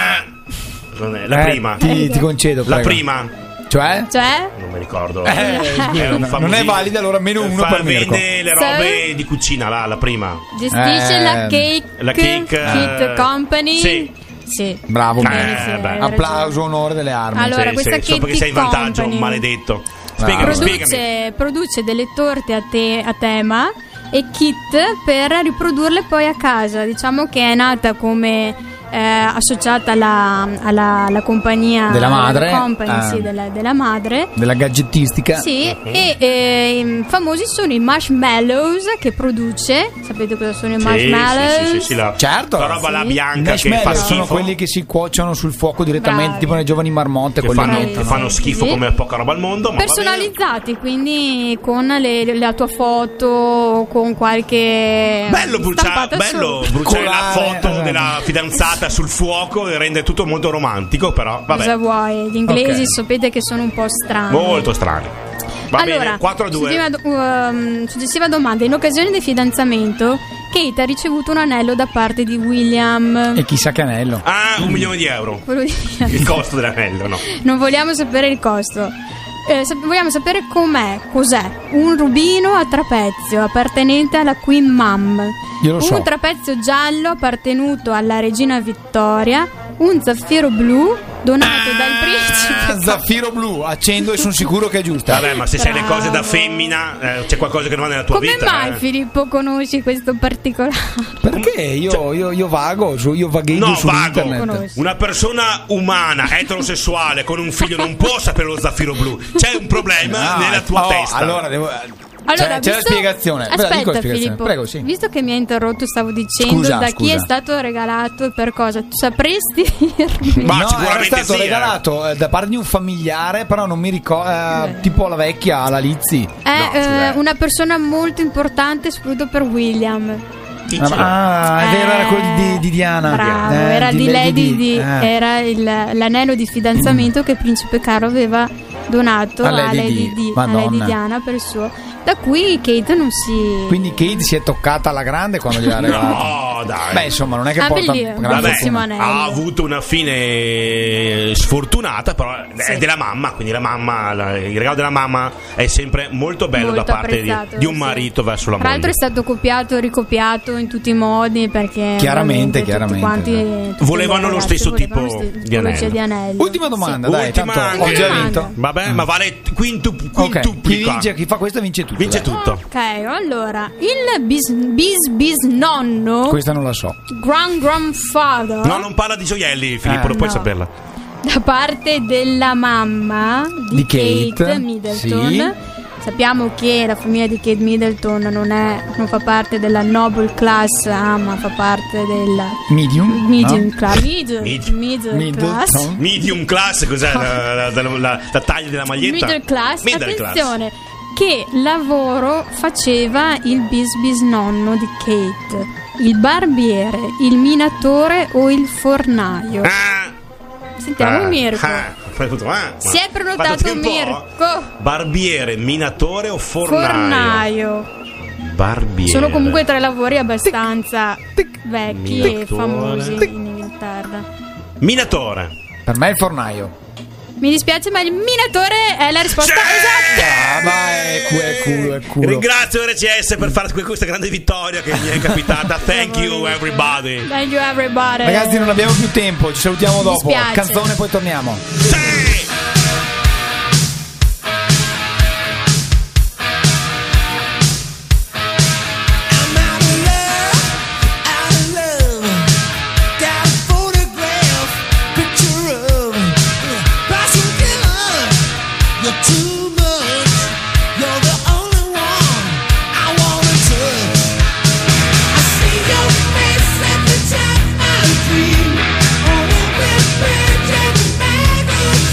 Non è la Eh, prima. Ti, ti concedo, La prego. prima. Cioè? Cioè? Non mi ricordo. Eh, È scusa, un non famosissimo- è valida, allora meno uno Fa- per Mirko. Vende le robe di cucina, là, la prima. Gestisce Eh, la Cake, la Cake, Kit eh, Company. sì. Sì. Bravo, Eh, bene. sì, beh. hai Applauso, onore delle armi. Allora, Sì, questa sì, so Kate perché sei in Kit vantaggio, Company maledetto. Bravo. Spiegami, spiegami. produce, produce delle torte a, te- a tema e kit per riprodurle poi a casa. Diciamo che è nata come eh, associata alla, alla, alla compagnia Della madre, alla company, eh. sì, della, della madre. Della gadgettistica. Sì, e eh, famosi sono i marshmallows che produce. Sapete cosa sono i Sì, marshmallows? sì, sì, sì, sì, la, Certo. la roba là Sì. I bianca che fa marshmallow schifo. sono quelli che si cuociono sul fuoco direttamente, Bravi. tipo nei giovani marmotte. che quelli fanno, mettono. che fanno schifo Sì. come poca roba al mondo. Ma va bene. Personalizzati, quindi con le- la tua foto, con qualche Bello bruciare, stampata bello su. bruciare la Colare, foto esatto. della fidanzata sul fuoco e rende tutto molto romantico, però vabbè, Cosa vuoi? Gli inglesi Ok. sapete che sono un po' strani. molto strano. Va allora, bene, quattro a due. Successiva, do- um, successiva domanda. In occasione del fidanzamento, Kate ha ricevuto un anello da parte di William. E chissà che anello. Ah, un milione di euro. Quello di- Il costo dell'anello, no? Non vogliamo sapere il costo. eh, sap- vogliamo sapere com'è, cos'è un rubino a trapezio appartenente alla Queen Mum, Io lo un so. trapezio giallo appartenuto alla regina Vittoria, un zaffiro blu donato dal Ah, principe. zaffiro blu, accendo e sono sicuro che è giusta. Vabbè, ma se sai le Bravo. cose da femmina, eh, c'è qualcosa che non va nella tua Come vita. mai eh. Filippo conosci questo particolare? Perché io, io, io vago, su, io vagheggio No, su vago. internet. Una persona umana, eterosessuale, con un figlio non può sapere lo zaffiro blu. C'è un problema No, nella tua oh, testa. Allora devo. Allora, c'è, c'è la visto- spiegazione. Ve la dico la Aspetta, spiegazione. Filippo, Prego, sì. visto che mi hai interrotto, stavo dicendo Scusa, da chi scusa. è stato regalato e per cosa. Tu sapresti dirmi? Ma no, sicuramente era stato sì, eh. regalato eh, da parte di un familiare, però non mi ricordo. Eh, tipo la vecchia, alla Lizzi. È No, eh, scusa. una persona molto importante, soprattutto per William. Ah, è vero, era quello di, di Diana. Bravo, Eh, era di Lady Di. Di, Eh. era il- l'anello di fidanzamento che il principe Carlo aveva donato A a Lady Lady, Di. Di, a Madonna. Lady Diana per il suo. Da cui Kate non si. Quindi Kate si è toccata alla grande quando gliel'ha regalato. No, dai. Beh, insomma, non è che Ah, porta bellissimo. gran Vabbè, bellissimo fortuna. anello. ha avuto una fine sfortunata, però è Sì. della mamma, quindi la mamma, la- il regalo della mamma è sempre molto bello Molto da parte di, apprezzato, di un sì. marito verso la Tra l'altro moglie. è stato copiato, ricopiato in tutti i modi perché Chiaramente, veramente tutti chiaramente, quanti, esatto. tutte Volevano le lo ragazze stesso volevano tipo lo stesso- di tipologia anello. di anello. Ultima domanda, dai, Ultima tanto anche. ho già Ultima vinto. domanda. Vabbè, ma vale quintu, Ok, chi quintuplica. vince, chi fa questo vince tutto. Vince dai. tutto. Ok, allora il bis bis bis nonno Questa non la so. grand grandfather No, non parla di gioielli, Filippo, Ah, non puoi no. saperla. da parte della mamma di, Di Kate, Kate Middleton. sì. Sappiamo che la famiglia di Kate Middleton non, è, non fa parte della noble class, ah, ma fa parte della Medium? medium no? class. Middle, Medium. middle class. Middleton? Medium class, cos'è la, la- la- la- la taglia della maglietta? Middle class. Middle class. Attenzione, che lavoro faceva il bis bis nonno di Kate? Il barbiere, il minatore o il fornaio? Ah, Sentiamo ah, Mirko. ah, fai tutto, ah, Si è ma- prenotato fatto un po'? Mirko. Barbiere, minatore o fornaio? Fornaio. Barbiere. Sono comunque tre lavori abbastanza vecchi e Minatore. famosi in Inghilterra. Minatore. Per me è il fornaio. Mi dispiace, ma il minatore è la risposta esatta. Ah, ma è, cu- è culo, è culo. Ringrazio R C S per fare questa grande vittoria che mi è capitata. Thank you everybody. Thank you everybody. Ragazzi, non abbiamo più tempo, ci salutiamo Mi dopo. dispiace. Canzone, poi torniamo. Too much, you're the only one I wanna touch. I see your face every time I dream on a web page and magazine.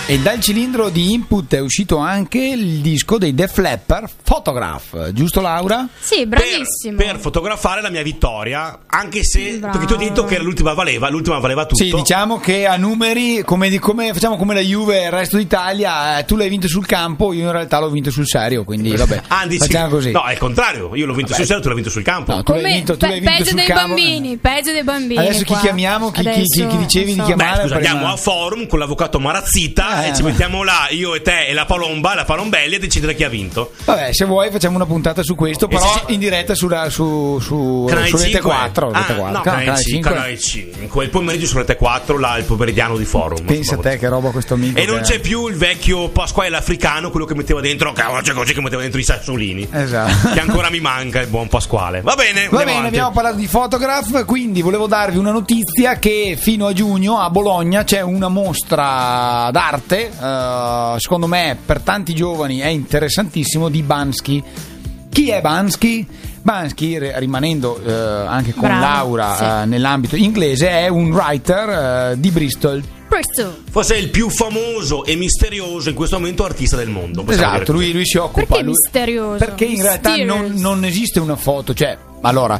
E dal cilindro di Input è uscito anche il disco dei Def Leppard, Photograph, giusto Laura? Sì, bravissimo. Per, per fotografare la mia vittoria, anche se Bravo. perché ti ho detto che l'ultima valeva, l'ultima valeva tutto. Sì, diciamo che a numeri, come, di- come facciamo come la Juve e il resto d'Italia, eh, tu l'hai vinto sul campo, io in realtà l'ho vinto sul serio, quindi vabbè, Ah, dici- facciamo così. No, è il contrario, io l'ho vinto Vabbè. sul serio, tu l'hai vinto sul campo. No, tu l'hai Come- vinto, tu pe- l'hai vinto peggio sul dei campo. bambini, peggio dei bambini. Adesso chi qua. chiamiamo? Chi- chi- chi- chi Adesso, dicevi di non so. chiamare? Beh, scusa, prima- andiamo a forum con l'avvocato Marazzita Eh, e ci ma- mettiamo là, io e te e la Palomba, la Palombelli, a decidere chi ha vinto. Vabbè, se vuoi facciamo una puntata su questo, E però se ci- in diretta su, su, su, Canale su Rete cinque? quattro. Ah, Rete quattro. no, No, canale, Canale cinque, cinque. canale cinque. Il pomeriggio su Rete quattro, là, il pomeridiano di forum. Pensa a te che roba questo amico. E non che- c'è più il vecchio Pasquale l'africano, quello che metteva dentro, che oggi è così, che metteva dentro i sassolini. Esatto. Che ancora mi manca il buon Pasquale. Va bene, Va andiamo bene, avanti. abbiamo parlato di Photograph, quindi volevo darvi una notizia che fino a giugno a Bologna c'è una mostra d'arte, eh, secondo me per tanti giovani è interessantissimo, di Banksy. Chi è Banksy? Banksy, re- rimanendo eh, anche con Bravo, Laura sì. eh, nell'ambito inglese, è un writer eh, di Bristol. Bristol. Forse è il più famoso e misterioso in questo momento artista del mondo. possiamo Esatto, dire lui, lui si occupa. Perché lui- misterioso? Perché in realtà non, Mysterious. non esiste una foto, cioè, allora,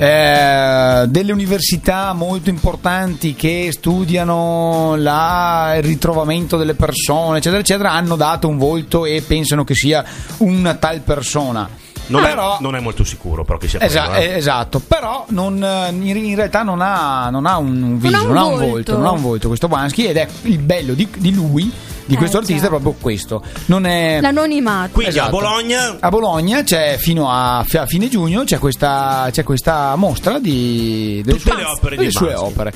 eh, delle università molto importanti che studiano la- il ritrovamento delle persone, eccetera, eccetera, hanno dato un volto e pensano che sia una tal persona. Non, Però- è, non è molto sicuro però che sia Esa- quello, eh. eh, esatto, però non, eh, in, in realtà non ha, non ha un viso, Non ha un non ha un volto. volto, non ha un volto questo Banksy, ed è il bello di, di lui, di Eh, questo artista, già. è proprio questo. Non è L'anonimato. Quindi Esatto. a Bologna A Bologna c'è fino a, a fine giugno c'è questa, c'è questa mostra di, delle Tutte sue, le opere delle di sue Banksy. opere.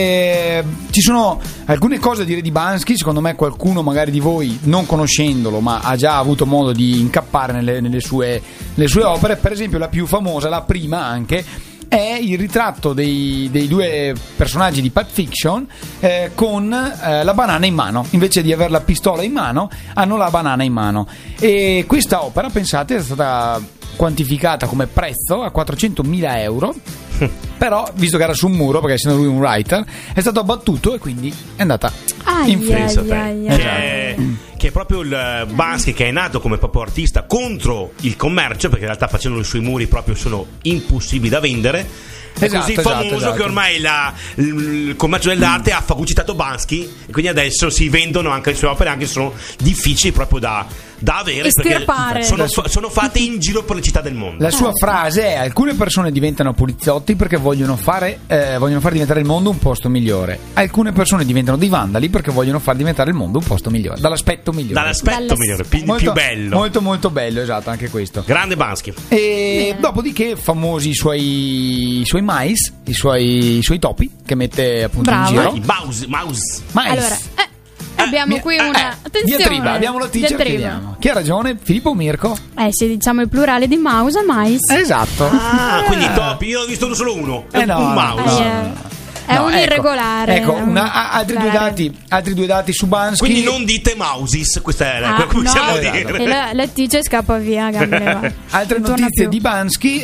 E ci sono alcune cose da dire di Banksy, secondo me qualcuno magari di voi non conoscendolo ma ha già avuto modo di incappare nelle, nelle sue, nelle sue opere. Per esempio la più famosa, la prima anche, è il ritratto dei, dei due personaggi di Pulp Fiction eh, con eh, la banana in mano. Invece di avere la pistola in mano hanno la banana in mano, e questa opera, pensate, è stata quantificata come prezzo a quattrocentomila euro. Però visto che era su un muro, perché essendo lui un writer, è stato abbattuto e quindi è andata Ai, in free. pensa ai, te, ai, che, ai. è, che è proprio il Banksy che è nato come proprio artista contro il commercio, perché in realtà facendo sui muri proprio sono impossibili da vendere. È Esatto, così esatto, famoso esatto. che ormai la- il, il commercio dell'arte ha fagocitato Banksy, e quindi adesso si vendono anche le sue opere, anche se sono difficili proprio da, da avere, Estirpare. perché sono, fa- sono fatte in giro per le città del mondo. La sua frase è: alcune persone diventano poliziotti perché vogliono fare eh, vogliono far diventare il mondo un posto migliore. Alcune persone diventano dei vandali perché vogliono far diventare il mondo un posto migliore, dall'aspetto migliore. Dall'aspetto Dall'aspetto. migliore, più, molto, più bello. Molto molto bello, esatto, anche questo. Grande Banksy. E dopodiché famosi i suoi i suoi mais, i suoi, i suoi topi che mette appunto Bravo. in giro. I mouse, mouse. Mais. Allora, eh, abbiamo Mi- qui eh, una. eh, Attenzione. diatriba, abbiamo la teacher, diatriba. chiediamo. Chi ha ragione, Filippo o Mirko? Eh, se diciamo il plurale di mouse, mais. Esatto. Ah, quindi topi. Io ho visto solo uno. Eh no, un no, mouse. Eh, no. È No, un ecco, irregolare. Ecco, è un una- a- altri, due irregolare. dati, altri due dati su Banksy. Quindi non dite mousis, questa è Ah, quello che no. possiamo Esatto. dire. E la, la teacher scappa via a gambe levate. Altre Non torna notizie più. di Banksy,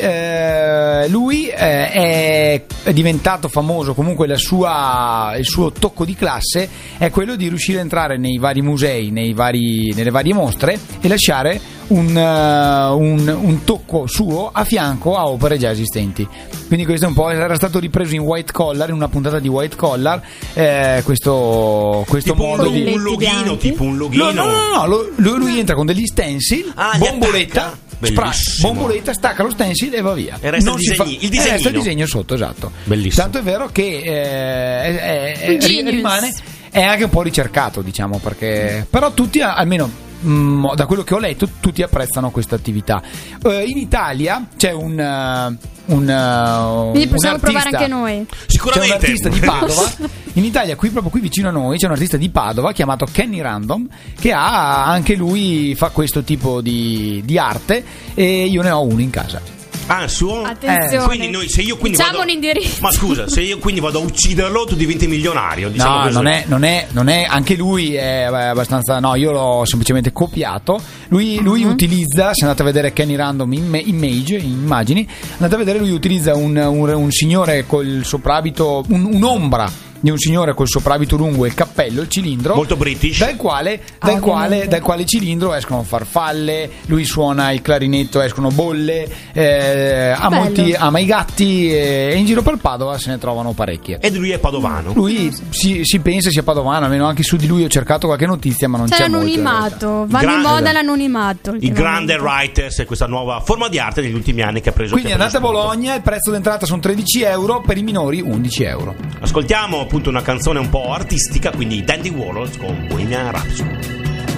eh, lui eh, è, è diventato famoso, comunque la sua, il suo tocco di classe è quello di riuscire a entrare nei vari musei, nei vari, nelle varie mostre e lasciare un, eh, un, un tocco suo a fianco a opere già esistenti. Quindi questo è un po', era stato ripreso in White Collar, in una puntata di White Collar, eh, questo, questo Tipo un, modo di... un loghino, bianchi. tipo un No, loghino. no, no, no, lo- lui, lui entra con degli stencil, Ah, li bomboletta, attacca? spray, Bellissimo. bomboletta, stacca lo stencil e va via. E resta Non il si disegni- il e resta il disegnino. disegno sotto, esatto. Bellissimo. Tanto è vero che eh, è- è- è- Un genius. rimane, è anche un po' ricercato, diciamo, perché però tutti, almeno mm, da quello che ho letto, tutti apprezzano questa attività. Eh, in Italia c'è un eh, un, eh, Quindi un possiamo artista- provare anche noi. c'è un Sicuramente. artista di Padova in Italia, qui proprio qui vicino a noi c'è un artista di Padova chiamato Kenny Random, che ha anche lui fa questo tipo di, di arte, e io ne ho uno in casa. Ah, il suo? Attenzione. Eh, quindi noi, se io quindi Diciamo vado, un indirizzo. Ma scusa, se io quindi vado a ucciderlo, tu diventi milionario. Diciamo No, così. non è, non, è, non è, anche lui è abbastanza. No, io l'ho semplicemente copiato. Lui, lui Uh-huh. utilizza, se andate a vedere Kenny Random Imme- Image, immagini, andate a vedere, lui utilizza un, un, un signore col soprabito, un, un'ombra di un signore col soprabito lungo e il cappello, il cilindro, molto british, dal quale, dal, quale, dal quale cilindro escono farfalle, lui suona il clarinetto, escono bolle, eh, ha molti, ama i gatti, eh, e in giro per Padova se ne trovano parecchie. Ed lui è padovano. Lui si, si pensa sia padovano, almeno anche su di lui ho cercato qualche notizia, ma non c'è, c'è l'anonimato, molto. va Gran- di moda l'anonimato. Il grande writers e questa nuova forma di arte negli ultimi anni che ha preso. Quindi che ha preso andate a Bologna, il prezzo d'entrata sono tredici euro, per i minori undici euro. Ascoltiamo appunto una canzone un po' artistica, quindi Dandy Warhols con Bohemian Rhapsody.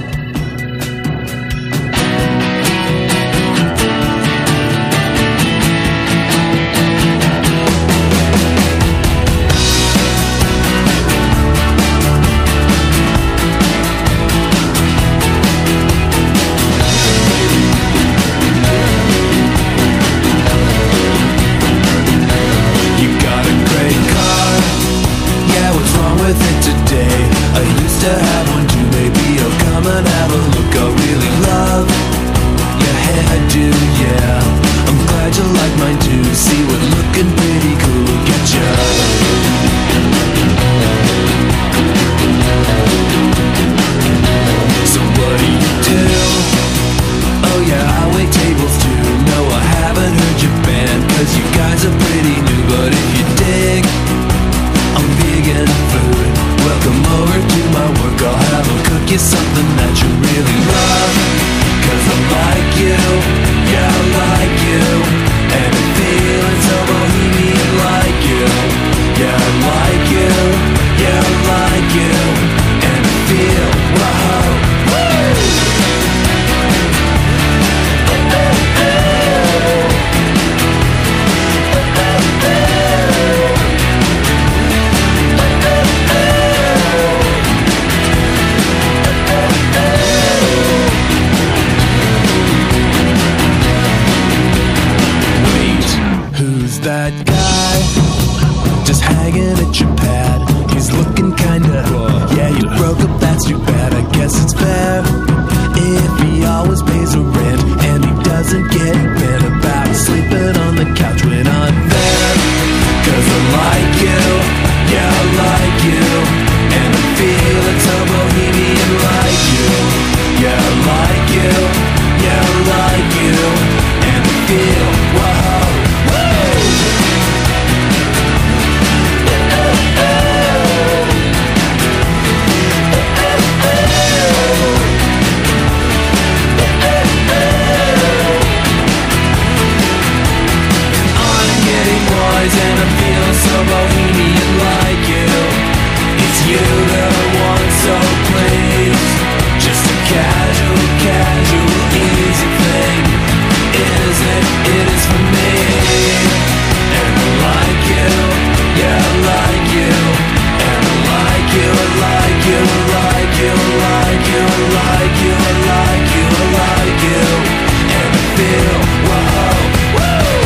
Something that you really love, 'cause I like you, yeah I like you, and I'm feeling so bohemian like you, yeah I like you, yeah I like you, and I feel wow, that guy just hanging at your pad. He's looking kinda, yeah, you broke up, that's too bad. I guess it's fair if he always pays a rent and he doesn't get bent about sleeping on the couch when I'm there. 'Cause I like you, yeah I like you, and I'm feeling so bohemian like you, yeah I like you, yeah I like you, and I feel wow. And I'm feeling so bohemian like you. It's you that I want, so please. Just a casual, casual, easy thing. Is it? It is for me. And I like you, yeah I like you. And I like you, I like you, I like you, I like you, I like you, I like you, I like you. And I feel wow, woo.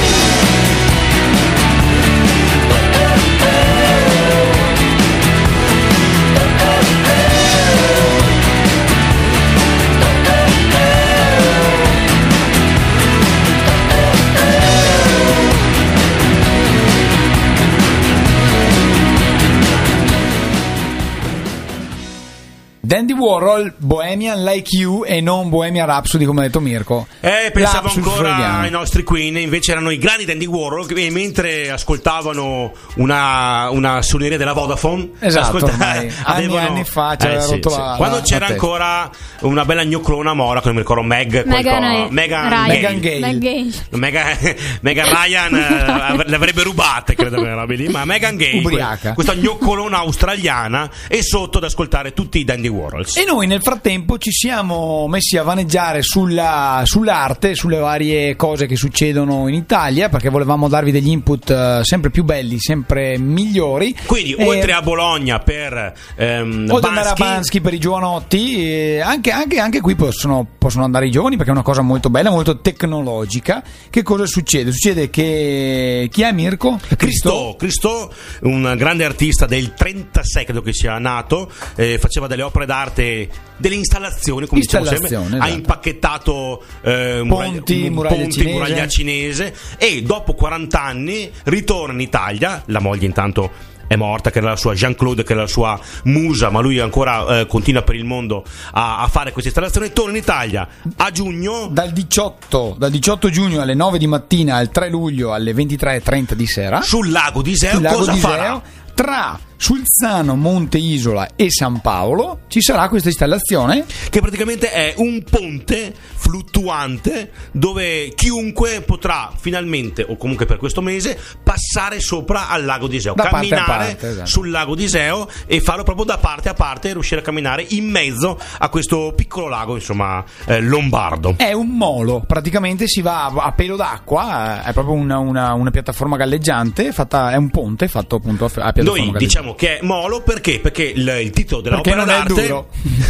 Dandy Warhol, Bohemian Like You e non Bohemian Rhapsody come ha detto Mirko. Eh, pensavo Lapsus ancora freudiano. ai nostri Queen, invece erano i grandi Dandy Warhol che mentre ascoltavano una, una suoneria della Vodafone, esatto, ascolta- ormai, anni e anni fa ci eh, aveva sì, rotto sì. la- quando la- c'era la testa. ancora una bella gnoccolona mora, che non mi ricordo Meg Megan qualcosa- e- Megan Ryan. Megan Gale. Megan Gale. Megan, Megan Ryan eh, le avrebbe rubate, credo, quelle robe lì, ma Megan Gale, Ubriaca. questa gnoccolona australiana, è sotto ad ascoltare tutti i Dandy Warhols. E noi nel frattempo ci siamo messi a vaneggiare sulla, sull'arte, sulle varie cose che succedono in Italia, perché volevamo darvi degli input eh, sempre più belli, sempre migliori. Quindi E- oltre a Bologna per ehm, Oltre ad andare a Bansky, Bansky per i giovanotti, eh, anche, anche, anche qui possono, possono andare i giovani, perché è una cosa molto bella, molto tecnologica. Che cosa succede? Succede che chi è Mirko? Cristo, Cristo, un grande artista del trentasei, credo che sia nato, eh, faceva delle opere d'arte, delle installazioni, come diciamo sempre, Installazione, ha esatto. impacchettato eh, Ponti, muraglia, muraglia ponti, cinese. muraglia cinese, e dopo quaranta anni ritorna in Italia, la moglie intanto è morta, che era la sua Jean-Claude, che era la sua musa, ma lui ancora eh, continua per il mondo a, a fare questa installazione. Torna in Italia a giugno, dal diciotto, dal diciotto giugno alle nove di mattina al tre luglio alle ventitré e trenta di sera sul lago di Iseo. Sul lago cosa di farà? Iseo, tra Sulzano, Monte Isola e San Paolo ci sarà questa installazione che praticamente è un ponte fluttuante dove chiunque potrà finalmente, o comunque per questo mese, passare sopra al lago di Iseo, da camminare parte a parte, esatto. sul lago di Iseo e farlo proprio da parte a parte e riuscire a camminare in mezzo a questo piccolo lago, insomma, eh, lombardo. È un molo, praticamente si va a, a pelo d'acqua, è proprio una, una, una piattaforma galleggiante, fatta, è un ponte fatto appunto a, a piattaforma Noi galleggiante. diciamo che è molo perché? Perché il, il titolo dell'opera Perché non è d'arte duro.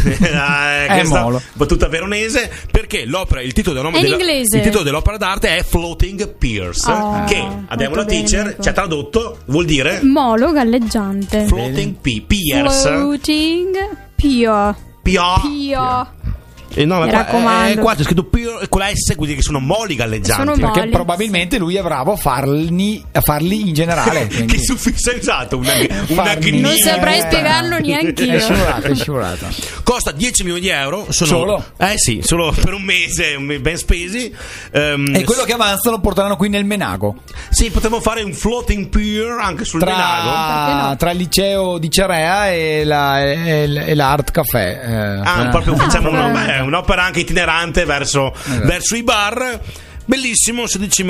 eh, È questa molo. battuta veronese, perché l'opera, il titolo, del nome È in della, inglese. il titolo dell'opera d'arte è Floating Piers, Oh, che abbiamo la molto bene, teacher, ecco. ci ha tradotto, vuol dire Molo galleggiante. Floating P- Piers. Floating Pio. Pio. Pio. Eh, no, ma Mi qua, raccomando. eh, qua c'è scritto Pier con la S, quindi che sono moli galleggianti. Sono Perché molli. probabilmente lui è bravo a farli, a farli in generale. quindi- Che suffisso, esatto, una, una Farli- gnia. Non saprei Eh, spiegarlo neanche È io. scivolato, è scivolato. Costa dieci milioni di euro. Sono, Solo? Eh sì, solo per un mese, un- ben spesi. Ehm, E quello che avanza lo porteranno qui nel Menago. Sì, potremmo fare un floating pier anche sul Menago. Tra, no? tra il liceo di Cerea e, la, e, l- e l'Art Café. eh, Ah, eh. proprio facciamo Ah, una- beh. beh, un'opera anche itinerante verso, Esatto. verso i bar. Bellissimo, sedici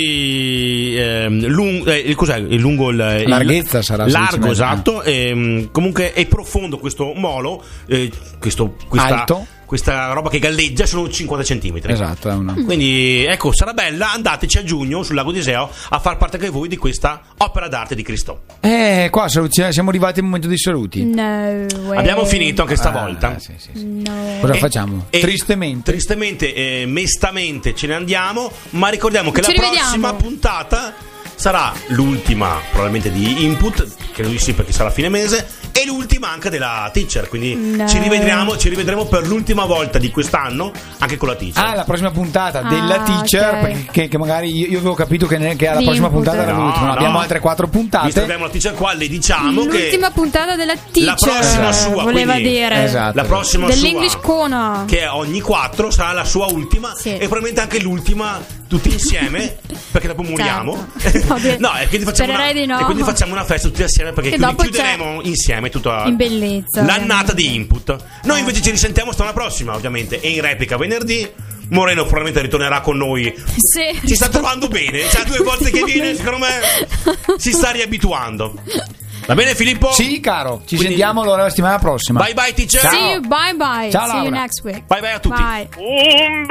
metri ehm, lung- eh, cos'è? Il lungo il, il- Larghezza sarà sedici largo, metri. esatto. ehm, comunque è profondo questo molo, eh, questo, questa, Alto. questa roba che galleggia sono cinquanta centimetri. Esatto, è una... Quindi ecco, sarà bella, andateci a giugno sul lago di Iseo a far parte anche voi di questa opera d'arte di Cristo. Eh, qua saluti- siamo arrivati al momento dei saluti. No way. Abbiamo finito anche stavolta. Ah, sì, sì, sì. No. Cosa E- facciamo? e- Tristemente. Tristemente, eh, mestamente ce ne andiamo, ma ricordiamo che Ci la rivediamo. prossima puntata sarà l'ultima probabilmente di Input, credo di sì perché sarà fine mese, e l'ultima anche della Teacher, quindi No. ci rivedremo, ci rivedremo per l'ultima volta di quest'anno anche con la Teacher. Ah, la prossima puntata Ah, della Teacher, ok. perché che, che magari io, io avevo capito che, ne- che la Di prossima Input. puntata era No, l'ultima. no. Abbiamo altre quattro Visto che puntate. abbiamo la Teacher qua, le diciamo L'ultima che puntata della teacher la prossima eh, sua, voleva quindi- dire Esatto. la prossima dell'English sua, Kona. che ogni quattro sarà la sua ultima, Sì. e probabilmente anche l'ultima tutti insieme, perché dopo moriamo. Certo. Vabbè. No, e quindi facciamo una, Spererei di no. e quindi facciamo una festa tutti assieme, perché Che quindi dopo chiuderemo insieme tutta in bellezza, l'annata di Input. Noi invece ci risentiamo settimana prossima, ovviamente, e in replica venerdì. Moreno probabilmente ritornerà con noi. Sì. Ci sta trovando bene, cioè due volte che viene, secondo me si sta riabituando. Va bene, Filippo? Sì, caro. Ci Quindi- sentiamo allora la settimana prossima. Bye bye, teacher. Ciao. See you, bye bye. Ciao, See you Laura. next week. Bye bye a tutti. Bye. Un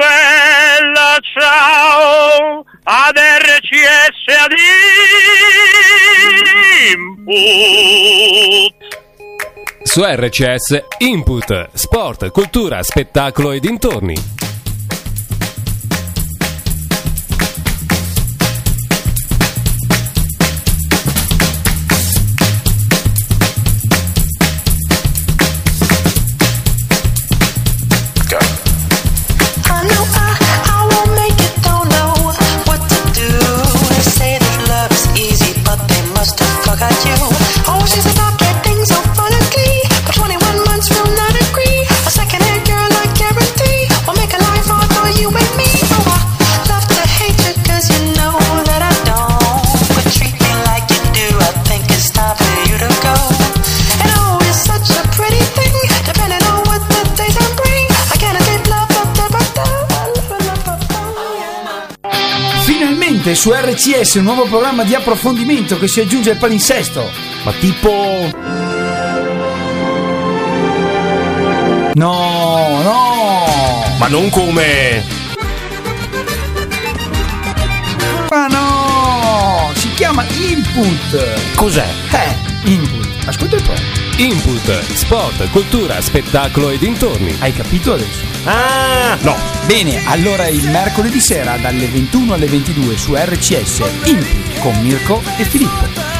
bella ciao ad R C S ad Input. Su R C S Input, sport, cultura, spettacolo e dintorni. I know I, I won't make it, don't know what to do. They say that love is easy, but they must have forgot you. Oh, she's about getting so finicky, but twenty-one months will not agree. A second-hand girl, I guarantee, will make a life hard for you and me. Oh, I love to hate you, cause you know that I don't. But treat me like you do, I think it's time for you to go. And oh, it's such a pretty thing, depending on what the days I bring. I can't escape love, but the Finalmente su R C S un nuovo programma di approfondimento che si aggiunge al palinsesto. Ma tipo... No, no. Ma non come... Ma no. Si chiama Input. Cos'è? Eh, Input. Ascolta un po'. Input, sport, cultura, spettacolo e dintorni. Hai capito adesso? Ah, no. Bene, allora il mercoledì sera dalle ventuno alle ventidue su R C S Input con Mirko e Filippo.